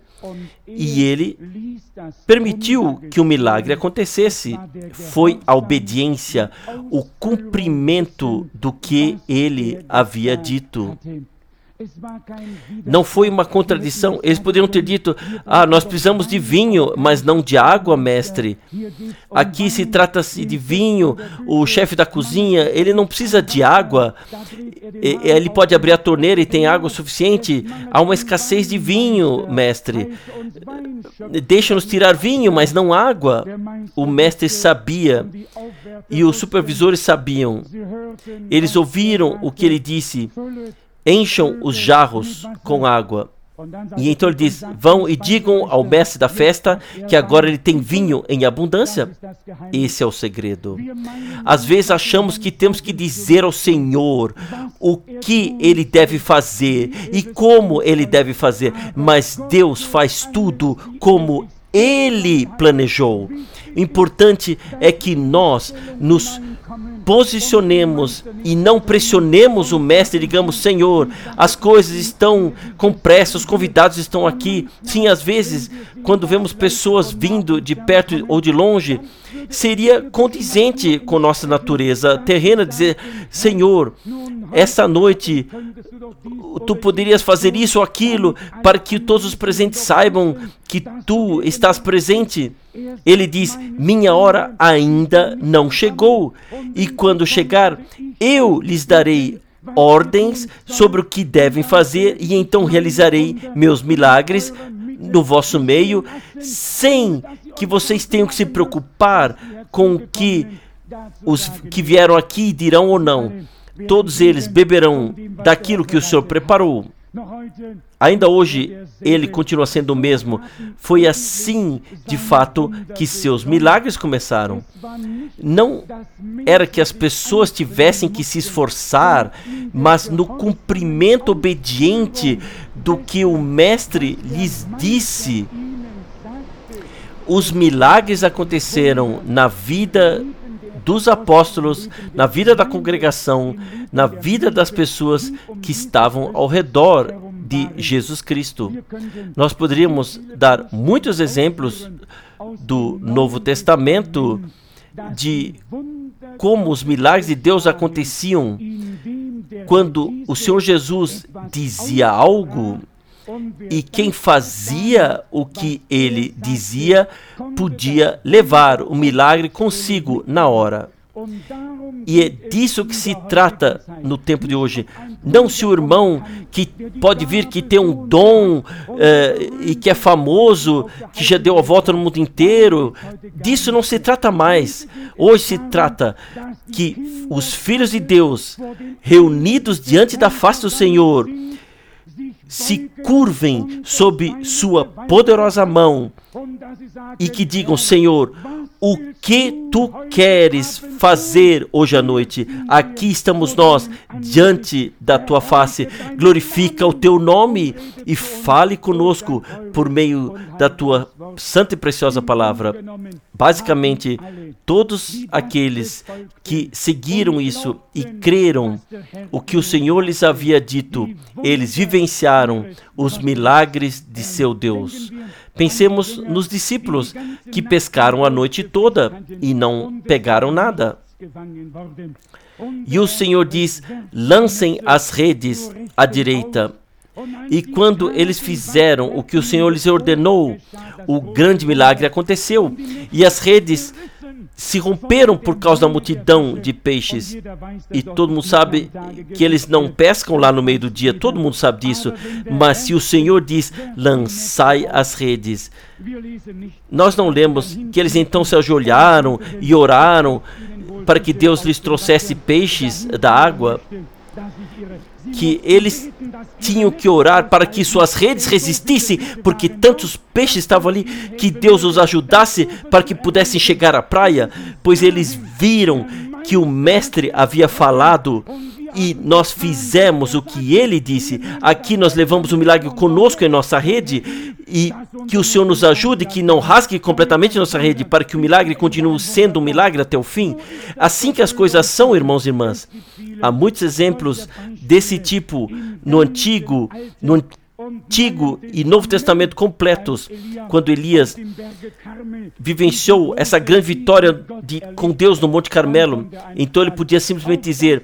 e ele permitiu que o milagre acontecesse. Foi a obediência, o cumprimento do que ele havia dito. Não foi uma contradição. Eles poderiam ter dito: nós precisamos de vinho, mas não de água, mestre. Aqui se trata-se de vinho. O chefe da cozinha, ele não precisa de água. Ele pode abrir a torneira e tem água suficiente. Há uma escassez de vinho, mestre. Deixa-nos tirar vinho, mas não água. O mestre sabia e os supervisores sabiam. Eles ouviram o que ele disse: encham os jarros com água. E então ele diz: vão e digam ao mestre da festa que agora ele tem vinho em abundância. Esse é o segredo. Às vezes achamos que temos que dizer ao Senhor o que ele deve fazer e como ele deve fazer, mas Deus faz tudo como ele planejou. O importante é que nós nos posicionemos e não pressionemos o mestre, digamos: Senhor, as coisas estão com pressa, os convidados estão aqui. Sim, às vezes, quando vemos pessoas vindo de perto ou de longe, seria condizente com nossa natureza terrena dizer: Senhor, essa noite tu poderias fazer isso ou aquilo para que todos os presentes saibam que tu estás presente. Ele diz: minha hora ainda não chegou, e quando chegar, eu lhes darei ordens sobre o que devem fazer, e então realizarei meus milagres no vosso meio, sem que vocês tenham que se preocupar com o que os que vieram aqui dirão ou não. Todos eles beberão daquilo que o Senhor preparou. Ainda hoje, ele continua sendo o mesmo. Foi assim, de fato, que seus milagres começaram. Não era que as pessoas tivessem que se esforçar, mas no cumprimento obediente do que o Mestre lhes disse. Os milagres aconteceram na vida dos apóstolos, na vida da congregação, na vida das pessoas que estavam ao redor de Jesus Cristo. Nós poderíamos dar muitos exemplos do Novo Testamento de como os milagres de Deus aconteciam quando o Senhor Jesus dizia algo e quem fazia o que ele dizia podia levar o milagre consigo na hora. E é disso que se trata no tempo de hoje. Não se o irmão que pode vir que tem um dom e que é famoso, que já deu a volta no mundo inteiro, disso não se trata mais. Hoje se trata que os filhos de Deus, reunidos diante da face do Senhor, se curvem sob sua poderosa mão e que digam: Senhor, o que tu queres fazer hoje à noite? Aqui estamos nós, diante da tua face. Glorifica o teu nome e fale conosco por meio da tua santa e preciosa palavra. Basicamente, todos aqueles que seguiram isso e creram o que o Senhor lhes havia dito, eles vivenciaram os milagres de seu Deus. Pensemos nos discípulos que pescaram a noite toda e não pegaram nada. E o Senhor diz: lancem as redes à direita. E quando eles fizeram o que o Senhor lhes ordenou, o grande milagre aconteceu. E as redes se romperam por causa da multidão de peixes. E todo mundo sabe que eles não pescam lá no meio do dia. Todo mundo sabe disso. Mas se o Senhor diz: lançai as redes, nós não lemos que eles então se ajoelharam e oraram para que Deus lhes trouxesse peixes da água, que eles tinham que orar para que suas redes resistissem, porque tantos peixes estavam ali, que Deus os ajudasse para que pudessem chegar à praia, pois eles viram que o Mestre havia falado e nós fizemos o que ele disse. Aqui nós levamos o milagre conosco em nossa rede, e que o Senhor nos ajude, que não rasgue completamente nossa rede, para que o milagre continue sendo um milagre até o fim. Assim que as coisas são, irmãos e irmãs. Há muitos exemplos desse tipo no Antigo e Novo Testamento completos, quando Elias vivenciou essa grande vitória com Deus no Monte Carmelo. Então ele podia simplesmente dizer: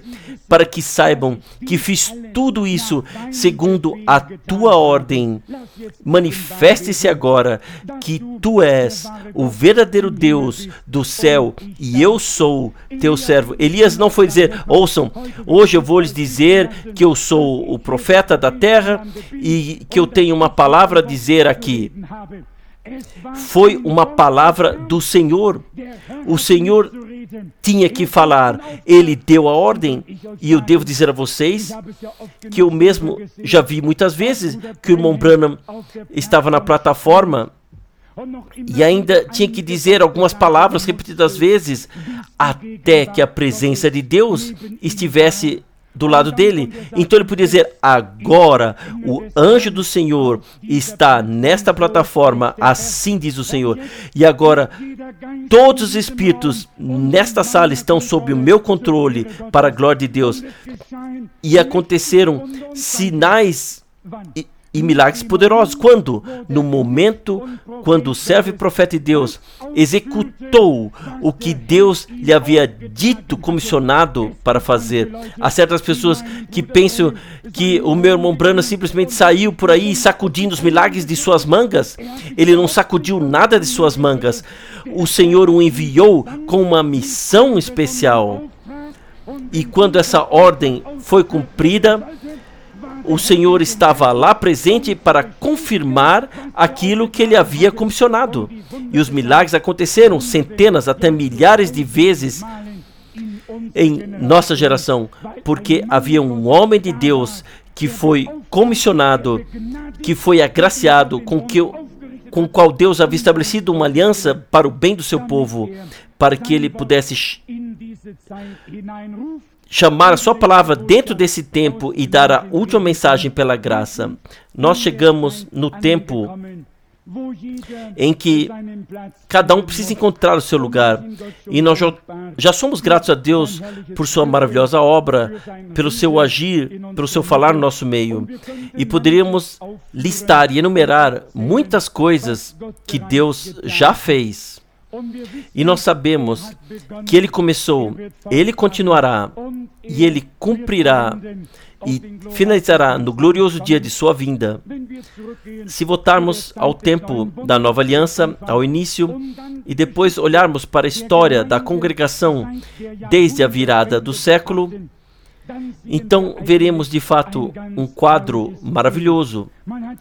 para que saibam que fiz tudo isso segundo a tua ordem. Manifeste-se agora que tu és o verdadeiro Deus do céu e eu sou teu servo. Elias não foi dizer: ouçam, hoje eu vou lhes dizer que eu sou o profeta da terra e que eu tenho uma palavra a dizer aqui. Foi uma palavra do Senhor. O Senhor tinha que falar. Ele deu a ordem. E eu devo dizer a vocês que eu mesmo já vi muitas vezes que o irmão Branham estava na plataforma e ainda tinha que dizer algumas palavras repetidas vezes até que a presença de Deus estivesse do lado dele. Então ele podia dizer: agora o anjo do Senhor está nesta plataforma, assim diz o Senhor. E agora todos os espíritos nesta sala estão sob o meu controle para a glória de Deus. E aconteceram sinais e milagres poderosos. Quando? No momento quando o servo e profeta de Deus executou o que Deus lhe havia dito, comissionado para fazer. Há certas pessoas que pensam que o meu irmão Branham simplesmente saiu por aí sacudindo os milagres de suas mangas. Ele não sacudiu nada de suas mangas. O Senhor o enviou com uma missão especial. E quando essa ordem foi cumprida, o Senhor estava lá presente para confirmar aquilo que ele havia comissionado. E os milagres aconteceram centenas, até milhares de vezes em nossa geração, porque havia um homem de Deus que foi comissionado, que foi agraciado, com o qual Deus havia estabelecido uma aliança para o bem do seu povo, para que ele pudesse chamar a sua palavra dentro desse tempo e dar a última mensagem pela graça. Nós chegamos no tempo em que cada um precisa encontrar o seu lugar. E nós já somos gratos a Deus por sua maravilhosa obra, pelo seu agir, pelo seu falar no nosso meio. E poderíamos listar e enumerar muitas coisas que Deus já fez. E nós sabemos que Ele começou, Ele continuará e Ele cumprirá e finalizará no glorioso dia de sua vinda. Se voltarmos ao tempo da nova aliança, ao início, e depois olharmos para a história da congregação desde a virada do século, então veremos de fato um quadro maravilhoso.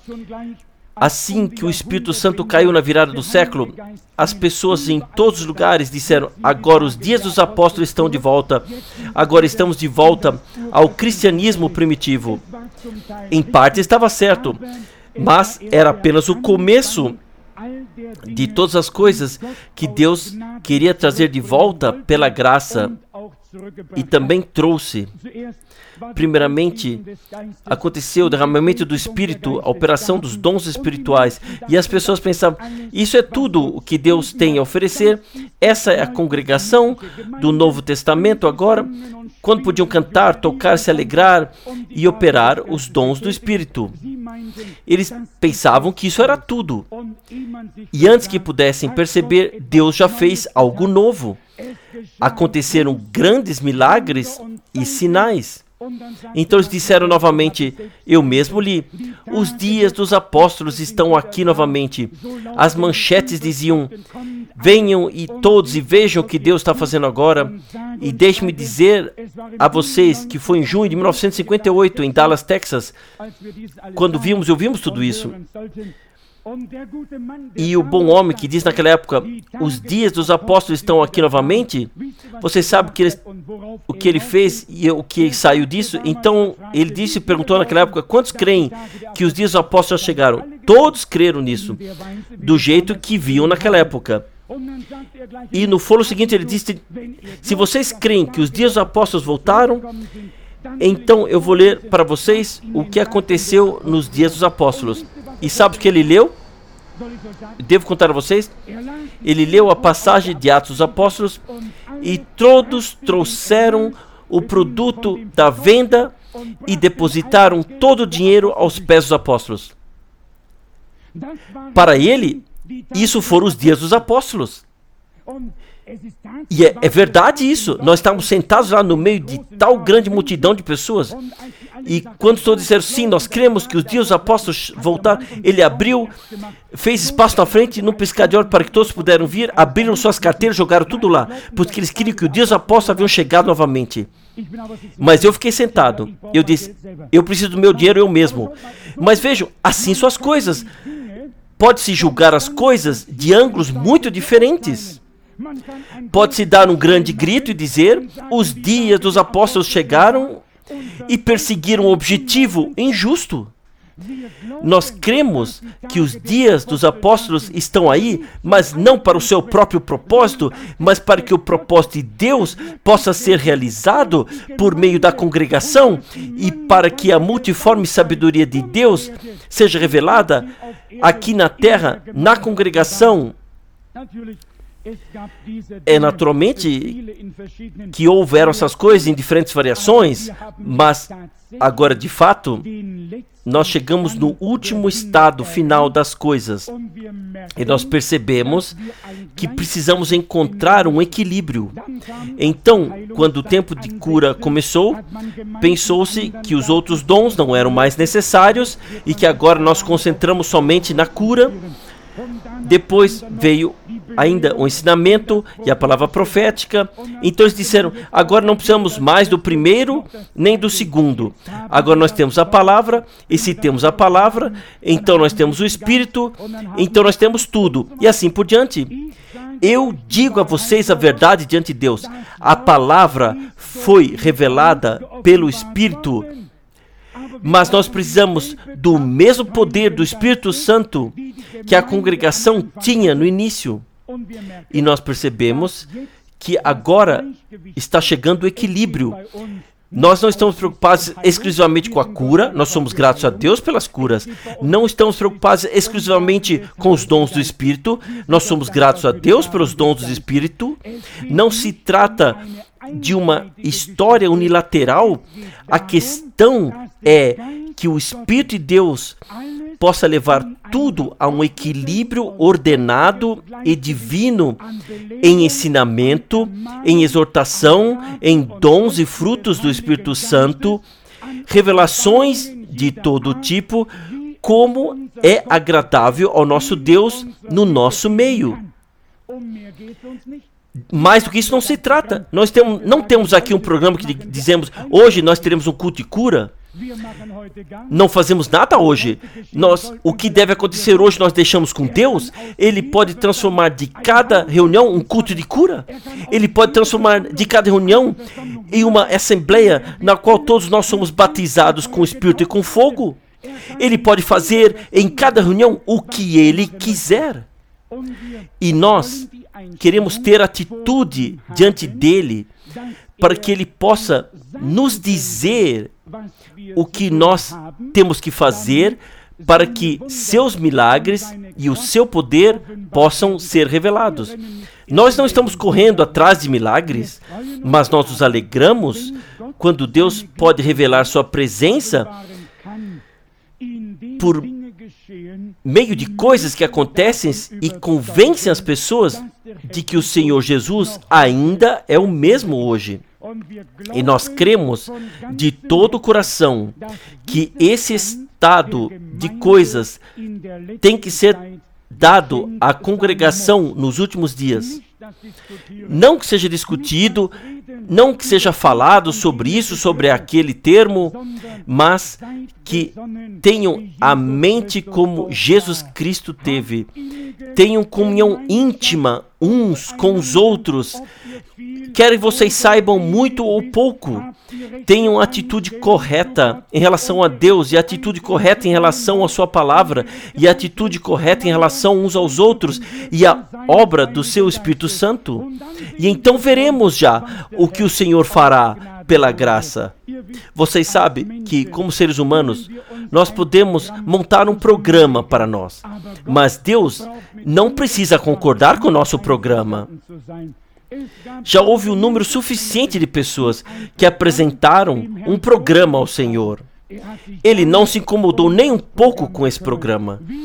Assim que o Espírito Santo caiu na virada do século, as pessoas em todos os lugares disseram: agora os dias dos apóstolos estão de volta, agora estamos de volta ao cristianismo primitivo. Em parte estava certo, mas era apenas o começo de todas as coisas que Deus queria trazer de volta pela graça e também trouxe. Primeiramente, aconteceu o derramamento do Espírito, a operação dos dons espirituais. E as pessoas pensavam: isso é tudo o que Deus tem a oferecer? Essa é a congregação do Novo Testamento agora? Quando podiam cantar, tocar, se alegrar e operar os dons do Espírito. Eles pensavam que isso era tudo. E antes que pudessem perceber, Deus já fez algo novo. Aconteceram grandes milagres e sinais. Então eles disseram novamente: eu mesmo li, os dias dos apóstolos estão aqui novamente. As manchetes diziam: venham e todos e vejam o que Deus está fazendo agora. E deixe-me dizer a vocês que foi em junho de 1958, em Dallas, Texas, quando ouvimos tudo isso. E o bom homem que diz naquela época: os dias dos apóstolos estão aqui novamente. Você sabe o que ele fez e o que saiu disso? Então ele disse, perguntou naquela época: quantos creem que os dias dos apóstolos chegaram? Todos creram nisso, do jeito que viam naquela época. E no foro seguinte ele disse: se vocês creem que os dias dos apóstolos voltaram, então eu vou ler para vocês o que aconteceu nos dias dos apóstolos. E sabe o que ele leu? Devo contar a vocês? Ele leu a passagem de Atos dos Apóstolos: e todos trouxeram o produto da venda e depositaram todo o dinheiro aos pés dos apóstolos. Para ele, isso foram os dias dos apóstolos. E é verdade isso. Nós estávamos sentados lá no meio de tal grande multidão de pessoas. E quando todos disseram, sim, nós cremos que os dias dos apóstolos voltaram, ele abriu, fez espaço na frente, num piscar de olhos para que todos pudessem vir, abriram suas carteiras, jogaram tudo lá, porque eles queriam que os dias dos apóstolos haviam chegado novamente. Mas eu fiquei sentado. Eu disse, eu preciso do meu dinheiro eu mesmo. Mas vejam, assim são as coisas. Pode-se julgar as coisas de ângulos muito diferentes. Pode-se dar um grande grito e dizer, os dias dos apóstolos chegaram e perseguiram um objetivo injusto. Nós cremos que os dias dos apóstolos estão aí, mas não para o seu próprio propósito, mas para que o propósito de Deus possa ser realizado por meio da congregação e para que a multiforme sabedoria de Deus seja revelada aqui na terra, na congregação. É naturalmente que houveram essas coisas em diferentes variações, mas agora de fato nós chegamos no último estado final das coisas e nós percebemos que precisamos encontrar um equilíbrio. Então, quando o tempo de cura começou, pensou-se que os outros dons não eram mais necessários e que agora nós concentramos somente na cura. Depois veio ainda o ensinamento e a palavra profética. Então eles disseram, agora não precisamos mais do primeiro nem do segundo. Agora nós temos a palavra, e se temos a palavra, então nós temos o Espírito, então nós temos tudo. E assim por diante. Eu digo a vocês a verdade diante de Deus. A palavra foi revelada pelo Espírito. Mas nós precisamos do mesmo poder do Espírito Santo que a congregação tinha no início. E nós percebemos que agora está chegando o equilíbrio. Nós não estamos preocupados exclusivamente com a cura, nós somos gratos a Deus pelas curas. Não estamos preocupados exclusivamente com os dons do Espírito, nós somos gratos a Deus pelos dons do Espírito. Não se trata de uma história unilateral. A questão é que o Espírito de Deus possa levar tudo a um equilíbrio ordenado e divino em ensinamento, em exortação, em dons e frutos do Espírito Santo, revelações de todo tipo, como é agradável ao nosso Deus no nosso meio. Mais do que isso não se trata. Nós não temos aqui um programa que dizemos, hoje nós teremos um culto de cura. Não fazemos nada hoje. O que deve acontecer hoje nós deixamos com Deus. Ele pode transformar de cada reunião um culto de cura. Ele pode transformar de cada reunião em uma assembleia na qual todos nós somos batizados com o Espírito e com fogo. Ele pode fazer em cada reunião o que Ele quiser. E nós queremos ter atitude diante dele para que ele possa nos dizer o que nós temos que fazer para que seus milagres e o seu poder possam ser revelados. Nós não estamos correndo atrás de milagres, mas nós nos alegramos quando Deus pode revelar sua presença por meio de coisas que acontecem e convencem as pessoas de que o Senhor Jesus ainda é o mesmo hoje. E nós cremos de todo o coração que esse estado de coisas tem que ser dado à congregação nos últimos dias. Não que seja discutido, não que seja falado sobre isso, sobre aquele termo, mas que tenham a mente como Jesus Cristo teve. Tenham comunhão íntima uns com os outros. Quer vocês saibam muito ou pouco, tenham atitude correta em relação a Deus, e atitude correta em relação à sua palavra, e atitude correta em relação uns aos outros, e a obra do seu Espírito Santo. E então veremos já o que o Senhor fará pela graça. Vocês sabem que, como seres humanos, nós podemos montar um programa para nós, mas Deus não precisa concordar com o nosso programa. Já houve um número suficiente de pessoas que apresentaram um programa ao Senhor. Ele não se incomodou nem um pouco com esse programa.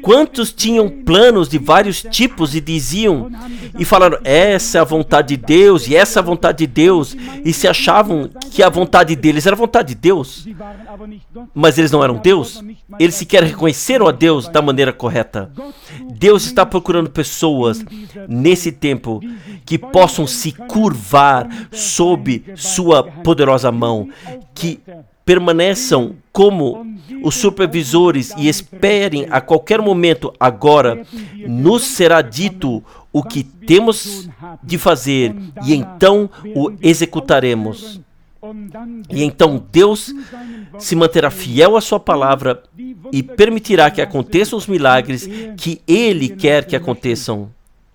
Quantos tinham planos de vários tipos e diziam e falaram, essa é a vontade de Deus e essa é a vontade de Deus, e se achavam que a vontade deles era a vontade de Deus, mas eles não eram Deus. Eles sequer reconheceram a Deus da maneira correta. Deus está procurando pessoas nesse tempo que possam se curvar sob sua poderosa mão, que permaneçam como os supervisores e esperem a qualquer momento. Agora nos será dito o que temos de fazer e então o executaremos. E então Deus se manterá fiel à sua palavra e permitirá que aconteçam os milagres que Ele quer que aconteçam.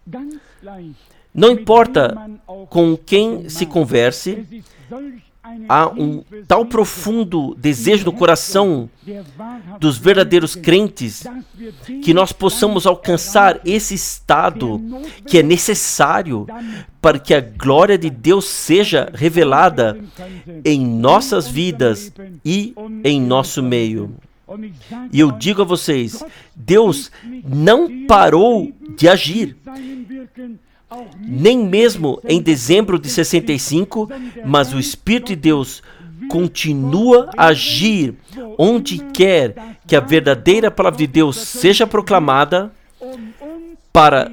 Não importa com quem se converse, há um tal profundo desejo no coração dos verdadeiros crentes que nós possamos alcançar esse estado que é necessário para que a glória de Deus seja revelada em nossas vidas e em nosso meio. E eu digo a vocês, Deus não parou de agir, nem mesmo em dezembro de 65, mas o Espírito de Deus continua a agir onde quer que a verdadeira palavra de Deus seja proclamada, para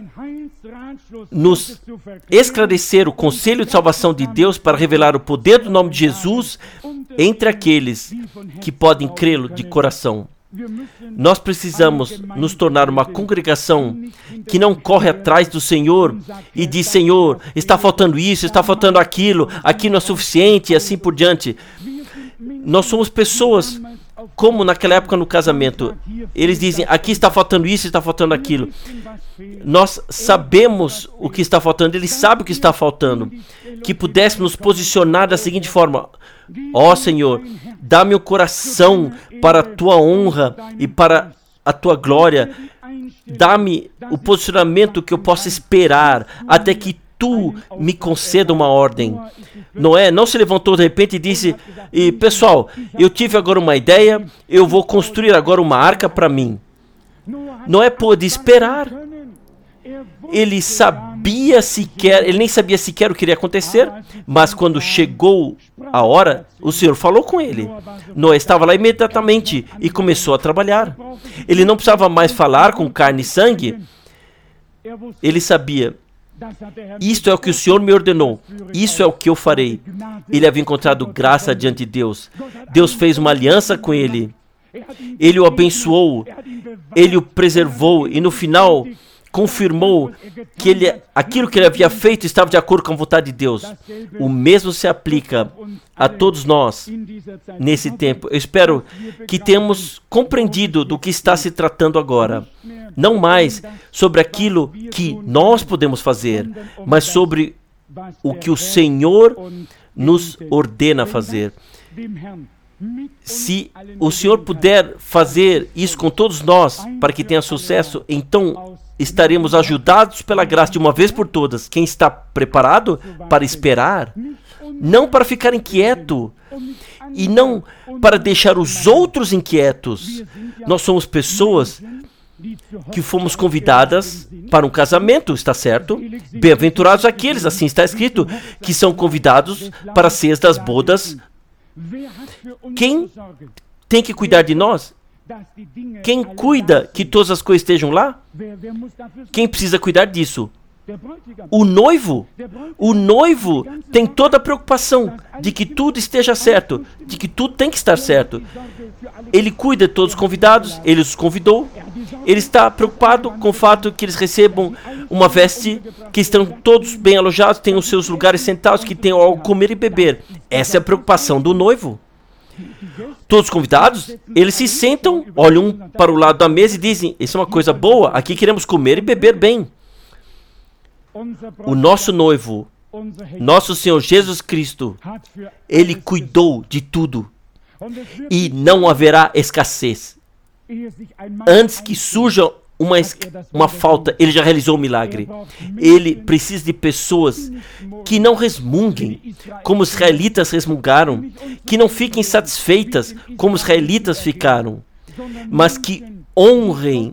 nos esclarecer o conselho de salvação de Deus, para revelar o poder do nome de Jesus entre aqueles que podem crê-lo de coração. Nós precisamos nos tornar uma congregação que não corre atrás do Senhor e diz, Senhor, está faltando isso, está faltando aquilo, aqui não é suficiente e assim por diante. Nós somos pessoas como naquela época no casamento. Eles dizem, aqui está faltando isso, está faltando aquilo. Nós sabemos o que está faltando, Ele sabe o que está faltando. Que pudéssemos nos posicionar da seguinte forma: ó Senhor, dá-me o coração para a Tua honra e para a Tua glória. Dá-me o posicionamento que eu possa esperar até que Tu me conceda uma ordem. Noé não se levantou de repente e disse, pessoal, eu tive agora uma ideia, eu vou construir agora uma arca para mim. Noé pôde esperar. Ele nem sabia sequer o que iria acontecer, mas quando chegou a hora, o Senhor falou com ele. Noé estava lá imediatamente e começou a trabalhar. Ele não precisava mais falar com carne e sangue. Ele sabia, isto é o que o Senhor me ordenou, isso é o que eu farei. Ele havia encontrado graça diante de Deus. Deus fez uma aliança com ele. Ele o abençoou, ele o preservou e no final confirmou que aquilo que ele havia feito estava de acordo com a vontade de Deus. O mesmo se aplica a todos nós nesse tempo. Eu espero que tenhamos compreendido do que está se tratando agora. Não mais sobre aquilo que nós podemos fazer, mas sobre o que o Senhor nos ordena fazer. Se o Senhor puder fazer isso com todos nós, para que tenha sucesso, então estaremos ajudados pela graça de uma vez por todas. Quem está preparado para esperar, não para ficar inquieto, e não para deixar os outros inquietos. Nós somos pessoas que fomos convidadas para um casamento, está certo? Bem-aventurados aqueles, assim está escrito, que são convidados para as ceias das bodas. Quem tem que cuidar de nós? Quem cuida que todas as coisas estejam lá? Quem precisa cuidar disso? O noivo tem toda a preocupação de que tudo esteja certo, de que tudo tem que estar certo. Ele cuida de todos os convidados, ele os convidou, ele está preocupado com o fato que eles recebam uma veste, que estão todos bem alojados, tenham os seus lugares sentados, que tenham algo a comer e beber. Essa é a preocupação do noivo. Todos os convidados, eles se sentam, olham um para o lado da mesa e dizem, isso é uma coisa boa, aqui queremos comer e beber bem. O nosso noivo, nosso Senhor Jesus Cristo, Ele cuidou de tudo e não haverá escassez. Antes que surja uma falta, Ele já realizou o milagre. Ele precisa de pessoas que não resmunguem, como os israelitas resmungaram, que não fiquem satisfeitas, como os israelitas ficaram, mas que honrem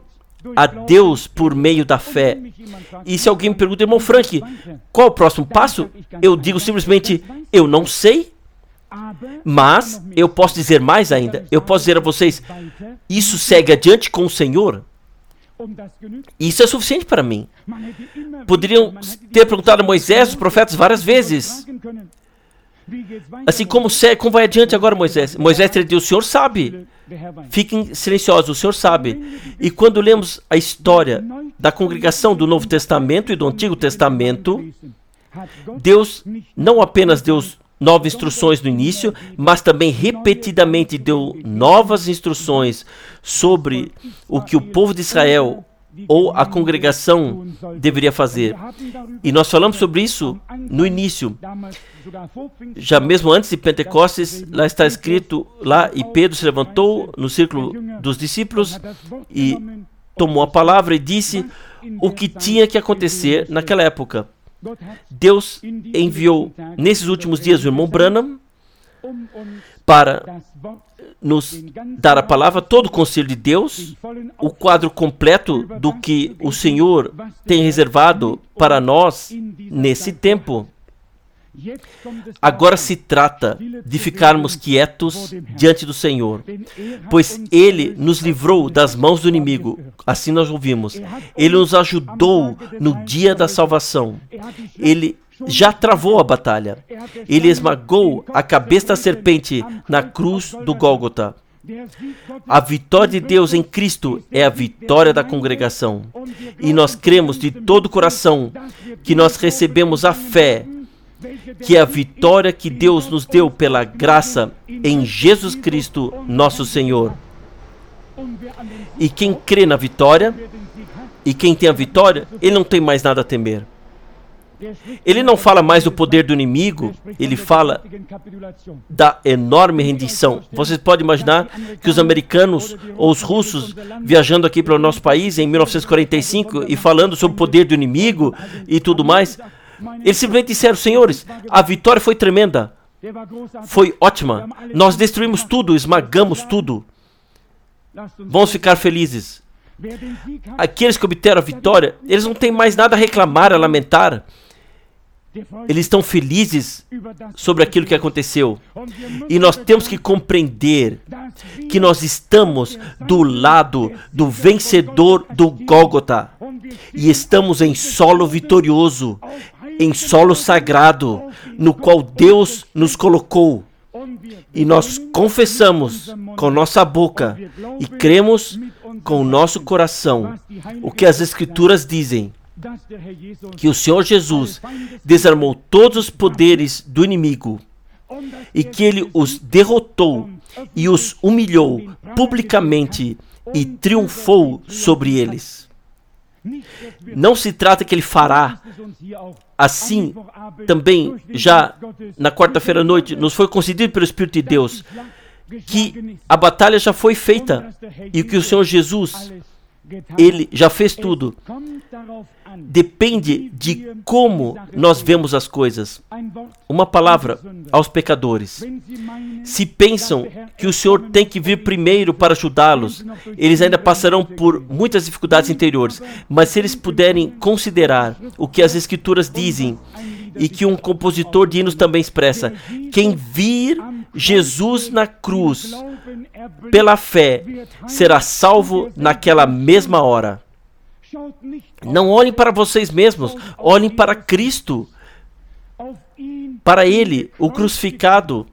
a Deus por meio da fé. E se alguém me pergunta, irmão Frank, qual é o próximo passo? Eu digo simplesmente, eu não sei, mas eu posso dizer mais ainda. Eu posso dizer a vocês, isso segue adiante com o Senhor. Isso é suficiente para mim. Poderiam ter perguntado a Moisés, os profetas, várias vezes. Assim, como vai adiante agora, Moisés? Moisés teria dito, o Senhor sabe. Fiquem silenciosos, o Senhor sabe. E quando lemos a história da congregação do Novo Testamento e do Antigo Testamento, Deus não apenas deu novas instruções no início, mas também repetidamente deu novas instruções sobre o que o povo de Israel ou a congregação deveria fazer. E nós falamos sobre isso no início. Já mesmo antes de Pentecostes, lá está escrito, e Pedro se levantou no círculo dos discípulos e tomou a palavra e disse o que tinha que acontecer naquela época. Deus enviou nesses últimos dias o irmão Branham para nos dar a palavra, todo o conselho de Deus, o quadro completo do que o Senhor tem reservado para nós nesse tempo. Agora se trata de ficarmos quietos diante do Senhor, pois Ele nos livrou das mãos do inimigo, assim nós ouvimos. Ele nos ajudou no dia da salvação. Ele já travou a batalha. Ele esmagou a cabeça da serpente na cruz do Gólgota. A vitória de Deus em Cristo é a vitória da congregação. E nós cremos de todo o coração que nós recebemos a fé, que é a vitória que Deus nos deu pela graça em Jesus Cristo, nosso Senhor. E quem crê na vitória, e quem tem a vitória, ele não tem mais nada a temer. Ele não fala mais do poder do inimigo, ele fala da enorme rendição. Vocês podem imaginar que os americanos ou os russos viajando aqui para o nosso país em 1945 e falando sobre o poder do inimigo e tudo mais, eles simplesmente disseram, senhores, a vitória foi tremenda, foi ótima, nós destruímos tudo, esmagamos tudo, vamos ficar felizes. Aqueles que obteram a vitória, eles não têm mais nada a reclamar, a lamentar. Eles estão felizes sobre aquilo que aconteceu. E nós temos que compreender que nós estamos do lado do vencedor do Gólgota. E estamos em solo vitorioso, em solo sagrado, no qual Deus nos colocou. E nós confessamos com nossa boca e cremos com o nosso coração o que as Escrituras dizem, que o Senhor Jesus desarmou todos os poderes do inimigo e que Ele os derrotou e os humilhou publicamente e triunfou sobre eles. Não se trata que Ele fará assim também, já na quarta-feira à noite, nos foi concedido pelo Espírito de Deus que a batalha já foi feita e que o Senhor Jesus, Ele já fez tudo. Depende de como nós vemos as coisas. Uma palavra aos pecadores. Se pensam que o Senhor tem que vir primeiro para ajudá-los, eles ainda passarão por muitas dificuldades interiores. Mas se eles puderem considerar o que as Escrituras dizem e que um compositor de hinos também expressa, quem vir Jesus na cruz pela fé será salvo naquela mesma hora. Não olhem para vocês mesmos, olhem para Cristo, para Ele, o crucificado,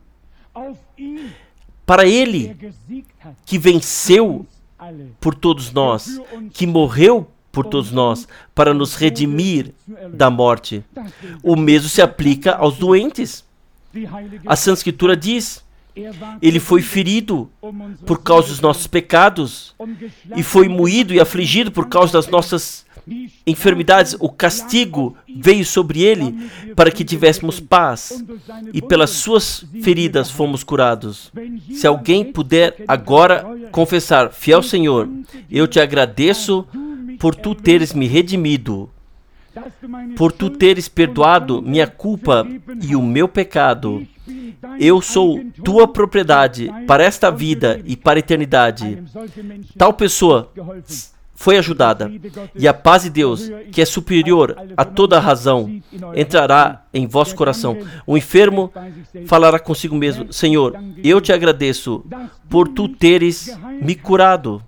para Ele que venceu por todos nós, que morreu por todos nós, para nos redimir da morte. O mesmo se aplica aos doentes. A Santa Escritura diz, Ele foi ferido por causa dos nossos pecados e foi moído e afligido por causa das nossas enfermidades. O castigo veio sobre Ele para que tivéssemos paz e pelas suas feridas fomos curados. Se alguém puder agora confessar, fiel Senhor, eu te agradeço por tu teres me redimido, por tu teres perdoado minha culpa e o meu pecado. Eu sou tua propriedade para esta vida e para a eternidade. Tal pessoa foi ajudada. E a paz de Deus, que é superior a toda a razão, entrará em vosso coração. O enfermo falará consigo mesmo: Senhor, eu te agradeço por tu teres me curado.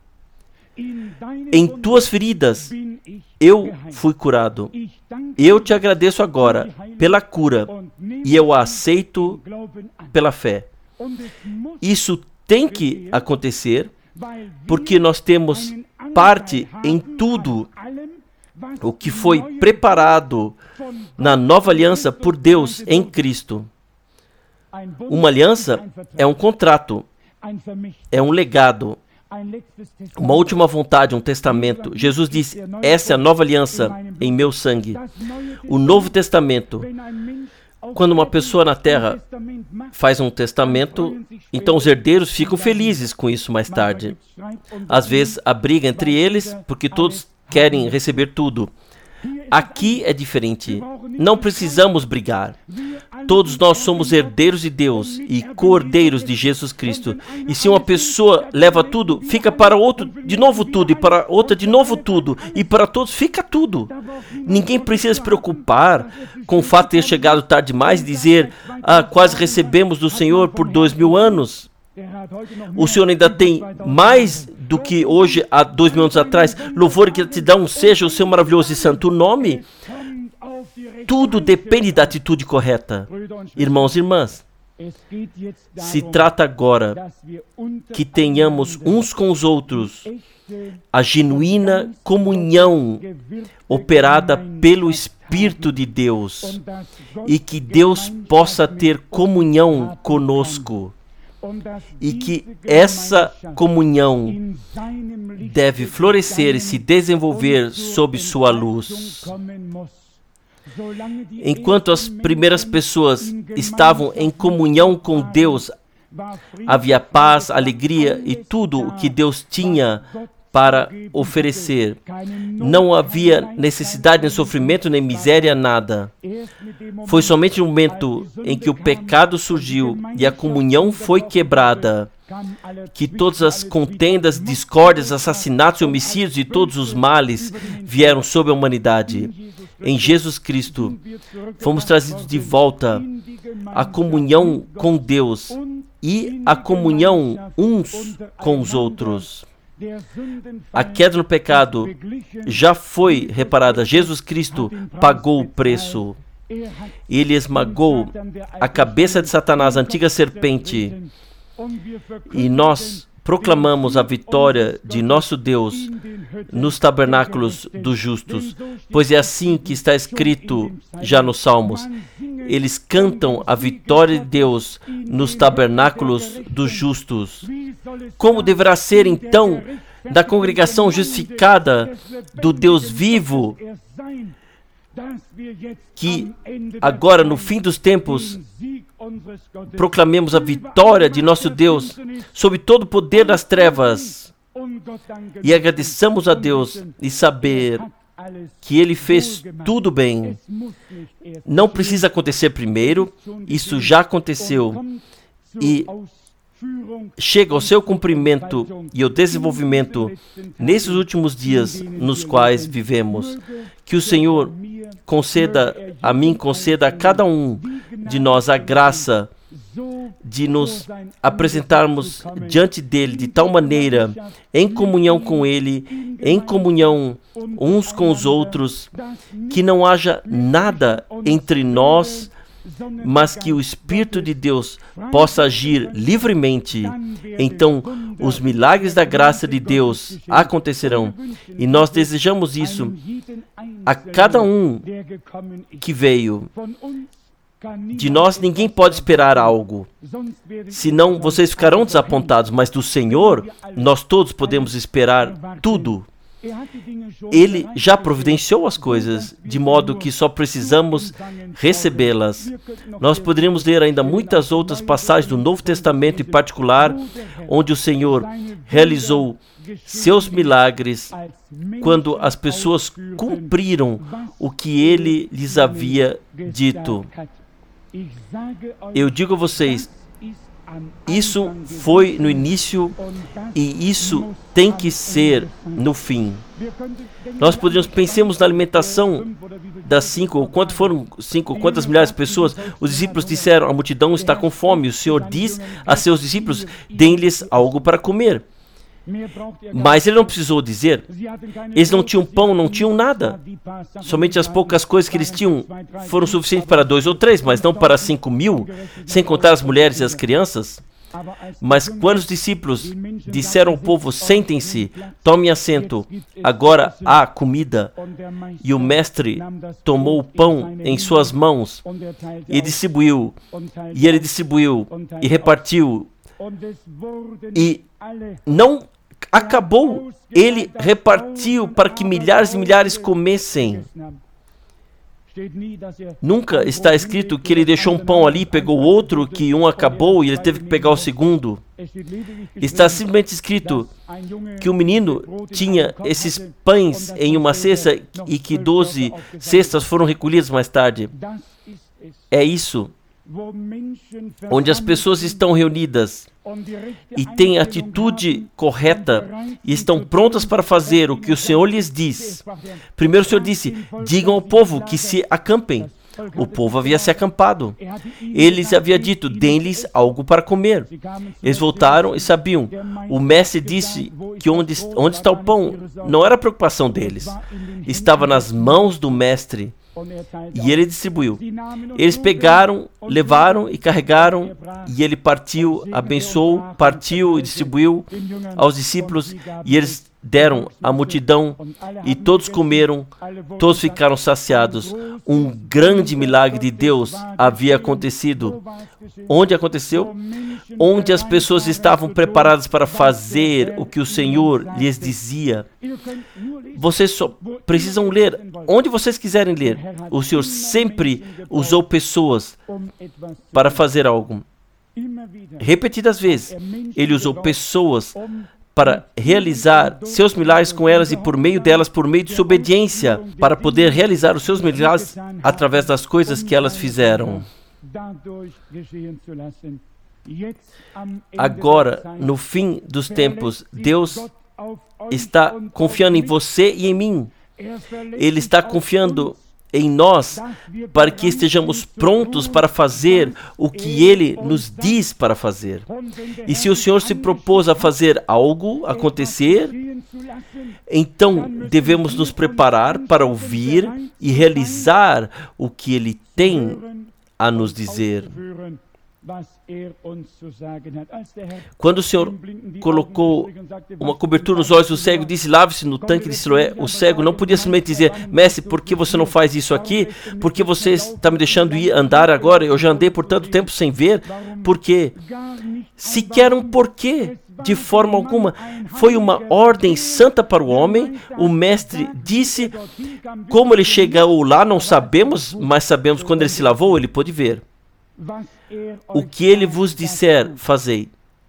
Em tuas feridas eu fui curado. Eu te agradeço agora pela cura e eu a aceito pela fé. Isso tem que acontecer porque nós temos parte em tudo o que foi preparado na nova aliança por Deus em Cristo. Uma aliança é um contrato, é um legado, uma última vontade, um testamento. Jesus disse: essa é a nova aliança em meu sangue. O Novo Testamento, quando uma pessoa na terra faz um testamento, então os herdeiros ficam felizes com isso mais tarde. Às vezes há briga entre eles porque todos querem receber tudo. Aqui é diferente. Não precisamos brigar. Todos nós somos herdeiros de Deus e co-herdeiros de Jesus Cristo. E se uma pessoa leva tudo, fica para outro de novo tudo, e para outra de novo tudo, e para todos fica tudo. Ninguém precisa se preocupar com o fato de ter chegado tarde demais e dizer: quase recebemos do Senhor por 2000 anos. O Senhor ainda tem mais do que hoje, há 2000 anos atrás. Louvor e gratidão seja o seu maravilhoso e santo nome. Tudo depende da atitude correta. Irmãos e irmãs, se trata agora que tenhamos uns com os outros a genuína comunhão operada pelo Espírito de Deus e que Deus possa ter comunhão conosco. E que essa comunhão deve florescer e se desenvolver sob sua luz. Enquanto as primeiras pessoas estavam em comunhão com Deus, havia paz, alegria e tudo o que Deus tinha para oferecer. Não havia necessidade, nem sofrimento, nem miséria, nada. Foi somente no momento em que o pecado surgiu e a comunhão foi quebrada que todas as contendas, discórdias, assassinatos e homicídios e todos os males vieram sobre a humanidade. Em Jesus Cristo, fomos trazidos de volta à comunhão com Deus e à comunhão uns com os outros. A queda no pecado já foi reparada. Jesus Cristo pagou o preço. Ele esmagou a cabeça de Satanás, a antiga serpente. E nós proclamamos a vitória de nosso Deus nos tabernáculos dos justos, pois é assim que está escrito já nos Salmos. Eles cantam a vitória de Deus nos tabernáculos dos justos. Como deverá ser, então, da congregação justificada do Deus vivo, que agora, no fim dos tempos, proclamemos a vitória de nosso Deus sobre todo o poder das trevas e agradeçamos a Deus e saber que Ele fez tudo bem. Não precisa acontecer primeiro, isso já aconteceu e chega ao seu cumprimento e ao desenvolvimento nesses últimos dias nos quais vivemos. Que o Senhor conceda a mim, conceda a cada um de nós a graça de nos apresentarmos diante dele de tal maneira, em comunhão com ele, em comunhão uns com os outros, que não haja nada entre nós, mas que o Espírito de Deus possa agir livremente. Então, os milagres da graça de Deus acontecerão. E nós desejamos isso a cada um que veio. De nós ninguém pode esperar algo, senão vocês ficarão desapontados, mas do Senhor nós todos podemos esperar tudo. Ele já providenciou as coisas, de modo que só precisamos recebê-las. Nós poderíamos ler ainda muitas outras passagens do Novo Testamento em particular, onde o Senhor realizou seus milagres quando as pessoas cumpriram o que Ele lhes havia dito. Eu digo a vocês, Isso foi no início e isso tem que ser no fim. Nós poderíamos, pensemos na alimentação das 5, ou quanto foram 5, quantas milhares de pessoas. Os discípulos disseram, a multidão está com fome. O Senhor diz a seus discípulos, deem-lhes algo para comer. Mas ele não precisou dizer, eles não tinham pão, não tinham nada. Somente as poucas coisas que eles tinham foram suficientes para 2 ou 3, mas não para 5.000, sem contar as mulheres e as crianças. Mas quando os discípulos disseram ao povo, sentem-se, tomem assento, agora há comida, e o mestre tomou o pão em suas mãos e distribuiu, e ele distribuiu e repartiu, e não acabou, ele repartiu para que milhares e milhares comessem. Nunca está escrito que ele deixou um pão ali, pegou outro, que um acabou e ele teve que pegar o segundo. Está simplesmente escrito que o menino tinha esses pães em uma cesta e que 12 cestas foram recolhidas mais tarde. É isso, onde as pessoas estão reunidas e têm a atitude correta e estão prontas para fazer o que o Senhor lhes diz. Primeiro o Senhor disse, digam ao povo que se acampem. O povo havia se acampado. Ele lhes havia dito, deem-lhes algo para comer. Eles voltaram e sabiam. O mestre disse que onde está o pão não era a preocupação deles. Estava nas mãos do mestre. E ele distribuiu. Eles pegaram, levaram e carregaram, e ele partiu, abençoou, partiu e distribuiu aos discípulos, e eles deram à multidão, e todos comeram, todos ficaram saciados. Um grande milagre de Deus havia acontecido. Onde aconteceu? Onde as pessoas estavam preparadas para fazer o que o Senhor lhes dizia. Vocês só precisam ler onde vocês quiserem ler. O Senhor sempre usou pessoas para fazer algo. Repetidas vezes, Ele usou pessoas para realizar seus milagres com elas e por meio delas, por meio de sua obediência, para poder realizar os seus milagres através das coisas que elas fizeram. Agora, no fim dos tempos, Deus está confiando em você e em mim. Ele está confiando em nós para que estejamos prontos para fazer o que Ele nos diz para fazer. E se o Senhor se propôs a fazer algo acontecer, então devemos nos preparar para ouvir e realizar o que Ele tem a nos dizer. Quando o Senhor colocou uma cobertura nos olhos do cego, disse, lave-se no tanque de Siloé. O cego não podia simplesmente dizer, mestre, por que você não faz isso aqui? Por que você está me deixando ir andar agora? Eu já andei por tanto tempo sem ver. Por quê? Sequer um porquê, de forma alguma. Foi uma ordem santa para o homem. O mestre disse, como ele chegou lá, não sabemos, mas sabemos quando ele se lavou, ele pôde ver. O que ele vos disser, fazei.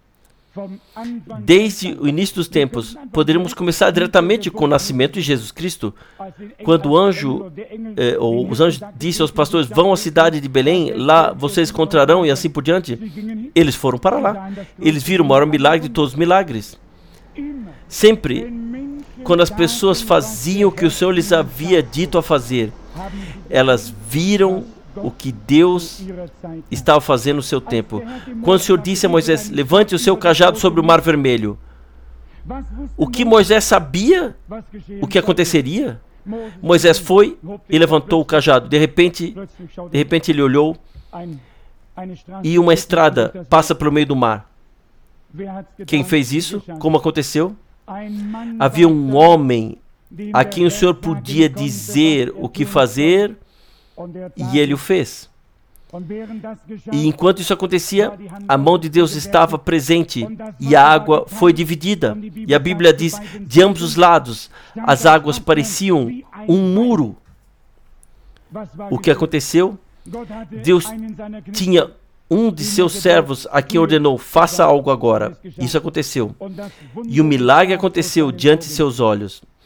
Desde o início dos tempos, poderíamos começar diretamente com o nascimento de Jesus Cristo. Quando o anjo, ou os anjos disse aos pastores, vão à cidade de Belém, lá vocês encontrarão, e assim por diante. Eles foram para lá. Eles viram o maior milagre de todos os milagres. Sempre, quando as pessoas faziam o que o Senhor lhes havia dito a fazer, elas viram o que Deus estava fazendo no seu tempo. Quando o Senhor disse a Moisés, levante o seu cajado sobre o mar vermelho, o que Moisés sabia o que aconteceria? Moisés foi e levantou o cajado. De repente ele olhou e uma estrada passa pelo meio do mar. Quem fez isso? Como aconteceu? Havia um homem a quem o Senhor podia dizer o que fazer, e ele o fez. E enquanto isso acontecia, a mão de Deus estava presente e a água foi dividida. E a Bíblia diz, de ambos os lados, as águas pareciam um muro. O que aconteceu? Deus tinha um de seus servos a quem ordenou, faça algo agora. Isso aconteceu. E o milagre aconteceu diante de seus olhos.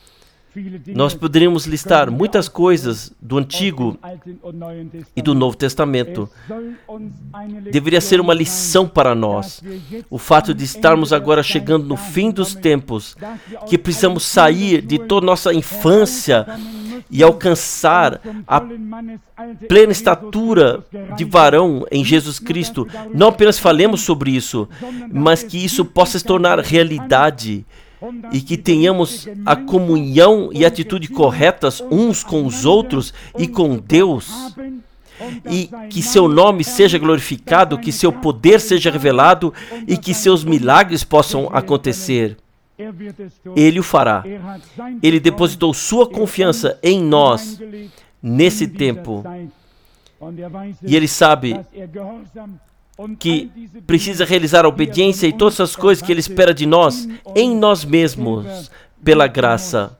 Nós poderíamos listar muitas coisas do Antigo e do Novo Testamento. Deveria ser uma lição para nós. O fato de estarmos agora chegando no fim dos tempos, que precisamos sair de toda nossa infância e alcançar a plena estatura de varão em Jesus Cristo. Não apenas falemos sobre isso, mas que isso possa se tornar realidade. E que tenhamos a comunhão e a atitude corretas uns com os outros e com Deus. E que seu nome seja glorificado, que seu poder seja revelado e que seus milagres possam acontecer. Ele o fará. Ele depositou sua confiança em nós nesse tempo. E ele sabe que precisa realizar a obediência e todas as coisas que ele espera de nós, em nós mesmos, pela graça.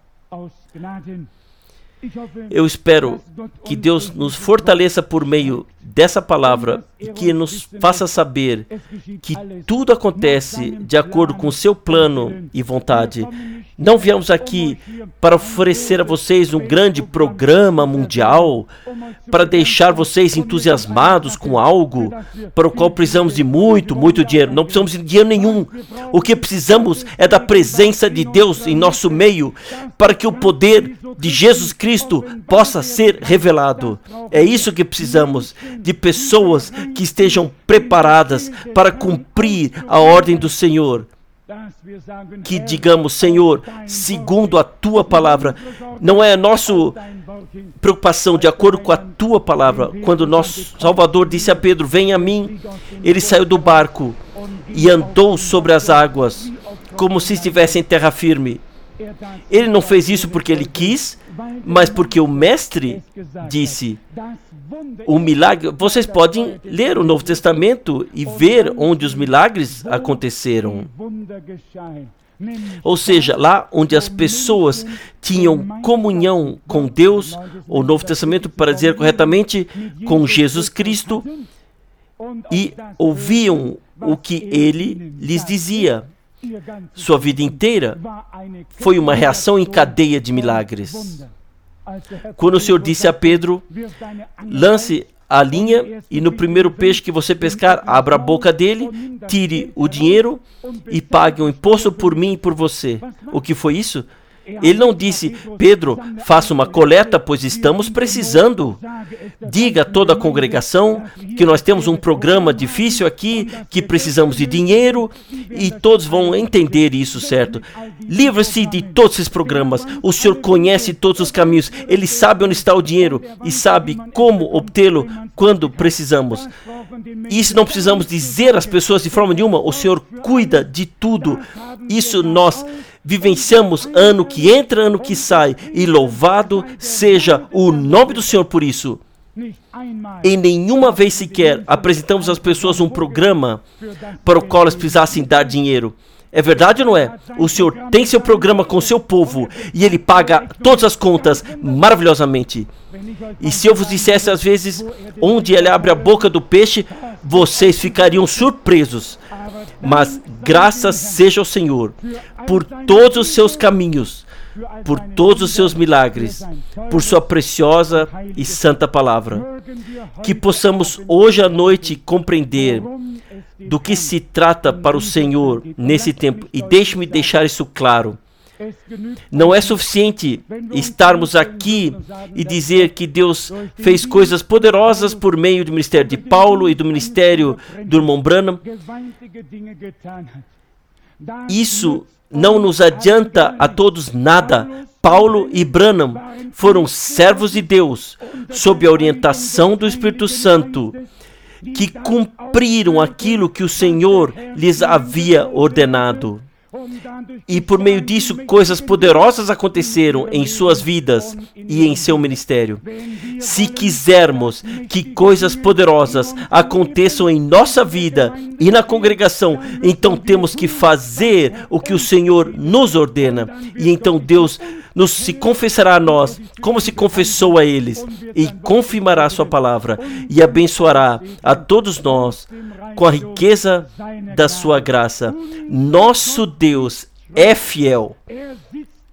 Eu espero que Deus nos fortaleça por meio dessa palavra e que nos faça saber que tudo acontece de acordo com o seu plano e vontade. Não viemos aqui para oferecer a vocês um grande programa mundial, para deixar vocês entusiasmados com algo para o qual precisamos de muito dinheiro. Não precisamos de dinheiro nenhum. O que precisamos é da presença de Deus em nosso meio, para que o poder de Jesus Cristo possa ser revelado. É isso que precisamos, de pessoas que estejam preparadas para cumprir a ordem do Senhor. Que digamos, Senhor, segundo a Tua palavra. Não é a nossa preocupação, de acordo com a Tua palavra. Quando nosso Salvador disse a Pedro, venha a mim, ele saiu do barco e andou sobre as águas, como se estivesse em terra firme. Ele não fez isso porque ele quis, mas porque o Mestre disse. O milagre, vocês podem ler o Novo Testamento e ver onde os milagres aconteceram. Ou seja, lá onde as pessoas tinham comunhão com Deus, o Novo Testamento, para dizer corretamente, com Jesus Cristo, e ouviam o que ele lhes dizia. Sua vida inteira foi uma reação em cadeia de milagres. Quando o Senhor disse a Pedro, lance a linha e no primeiro peixe que você pescar, abra a boca dele, tire o dinheiro e pague um imposto por mim e por você. O que foi isso? Ele não disse, Pedro, faça uma coleta, pois estamos precisando. Diga a toda a congregação que nós temos um programa difícil aqui, que precisamos de dinheiro, e todos vão entender isso, certo? Livre-se de todos esses programas. O Senhor conhece todos os caminhos. Ele sabe onde está o dinheiro e sabe como obtê-lo quando precisamos. Isso não precisamos dizer às pessoas de forma nenhuma. O Senhor cuida de tudo. Isso nós vivenciamos ano que entra, ano que sai, e louvado seja o nome do Senhor por isso. Em nenhuma vez sequer apresentamos às pessoas um programa para o qual elas precisassem dar dinheiro. É verdade ou não é? O Senhor tem seu programa com seu povo e Ele paga todas as contas maravilhosamente. E se eu vos dissesse às vezes onde Ele abre a boca do peixe, vocês ficariam surpresos. Mas graças seja ao Senhor por todos os seus caminhos, por todos os seus milagres, por sua preciosa e santa palavra. Que possamos hoje à noite compreender do que se trata para o Senhor nesse tempo. E deixe-me deixar isso claro. Não é suficiente estarmos aqui e dizer que Deus fez coisas poderosas por meio do ministério de Paulo e do ministério do irmão Branham. Isso não nos adianta a todos nada. Paulo e Branham foram servos de Deus, sob a orientação do Espírito Santo, que cumpriram aquilo que o Senhor lhes havia ordenado. E por meio disso, coisas poderosas aconteceram em suas vidas e em seu ministério. Se quisermos que coisas poderosas aconteçam em nossa vida e na congregação, então temos que fazer o que o Senhor nos ordena. E então Deus se confessará a nós, como se confessou a eles, e confirmará a sua palavra, e abençoará a todos nós com a riqueza da sua graça. Nosso Deus é fiel.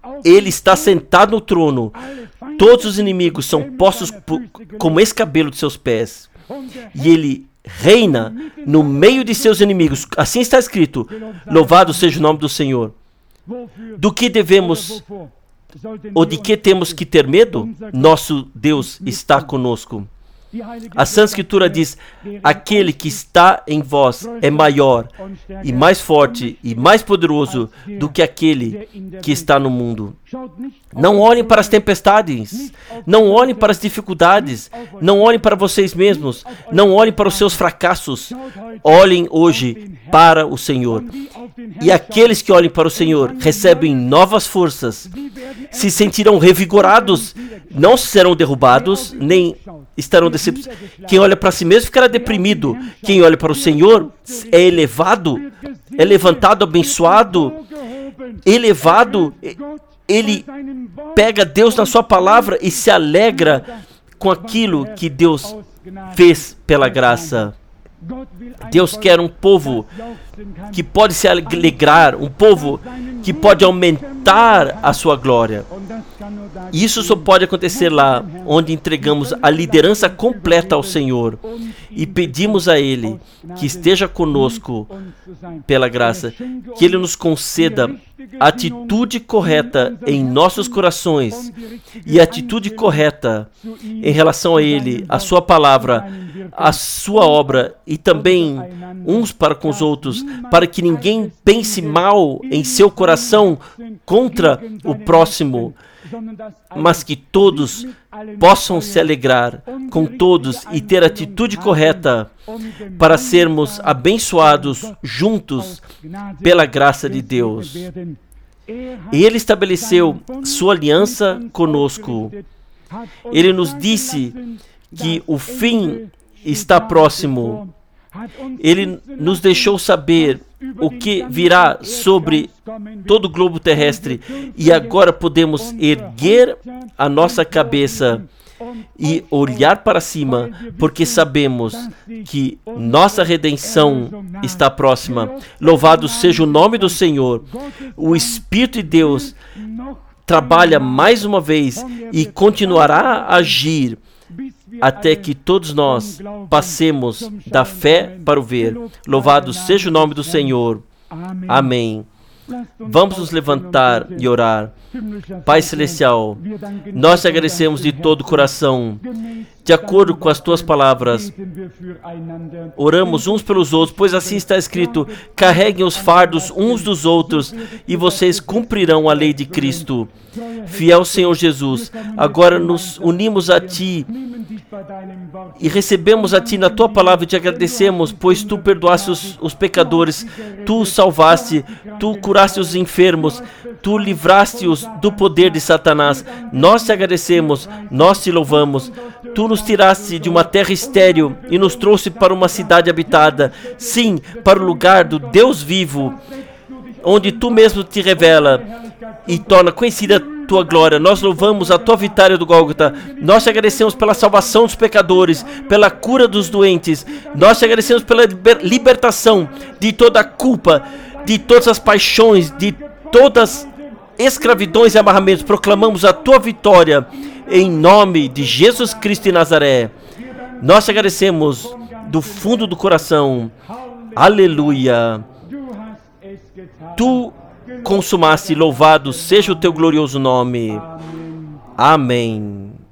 Ele está sentado no trono. Todos os inimigos são postos como escabelo de seus pés. E ele reina no meio de seus inimigos. Assim está escrito: louvado seja o nome do Senhor. Do que devemos ou de que temos que ter medo? Nosso Deus está conosco. A Santa Escritura diz: aquele que está em vós é maior e mais forte e mais poderoso do que aquele que está no mundo. Não olhem para as tempestades, não olhem para as dificuldades, não olhem para vocês mesmos, não olhem para os seus fracassos. Olhem hoje para o Senhor. E aqueles que olhem para o Senhor recebem novas forças, se sentirão revigorados, não serão derrubados, nem estarão decepcionados. Quem olha para si mesmo ficará deprimido. Quem olha para o Senhor é elevado, é levantado, abençoado, elevado. Ele pega Deus na sua palavra e se alegra com aquilo que Deus fez pela graça. Deus quer um povo que pode se alegrar, um povo que pode aumentar a sua glória. Isso só pode acontecer lá onde entregamos a liderança completa ao Senhor e pedimos a Ele que esteja conosco pela graça, que Ele nos conceda a atitude correta em nossos corações e a atitude correta em relação a Ele, a Sua palavra, a Sua obra e também uns para com os outros, para que ninguém pense mal em seu coração contra o próximo, mas que todos possam se alegrar com todos e ter a atitude correta para sermos abençoados juntos pela graça de Deus. E Ele estabeleceu sua aliança conosco. Ele nos disse que o fim está próximo. Ele nos deixou saber o que virá sobre todo o globo terrestre. E agora podemos erguer a nossa cabeça e olhar para cima, porque sabemos que nossa redenção está próxima. Louvado seja o nome do Senhor. O Espírito de Deus trabalha mais uma vez e continuará a agir até que todos nós passemos da fé para o ver. Louvado seja o nome do Senhor. Amém. Vamos nos levantar e orar. Pai Celestial, nós te agradecemos de todo o coração. De acordo com as tuas palavras, oramos uns pelos outros, pois assim está escrito: carreguem os fardos uns dos outros e vocês cumprirão a lei de Cristo. Fiel Senhor Jesus, agora nos unimos a Ti e recebemos a Ti na Tua palavra e te agradecemos, pois Tu perdoaste os pecadores, Tu os salvaste, Tu curaste os enfermos, Tu livraste-os do poder de Satanás. Nós te agradecemos, nós te louvamos. Tu nos tiraste de uma terra estéril e nos trouxe para uma cidade habitada, sim, para o lugar do Deus vivo, onde Tu mesmo te revela e torna conhecida a Tua glória. Nós louvamos a Tua vitória do Gólgota. Nós te agradecemos pela salvação dos pecadores, pela cura dos doentes. Nós te agradecemos pela libertação de toda a culpa, de todas as paixões, de todas as escravidões e amarramentos. Proclamamos a Tua vitória em nome de Jesus Cristo de Nazaré. Nós te agradecemos do fundo do coração. Aleluia. Tu consumaste, louvado seja o Teu glorioso nome. Amém.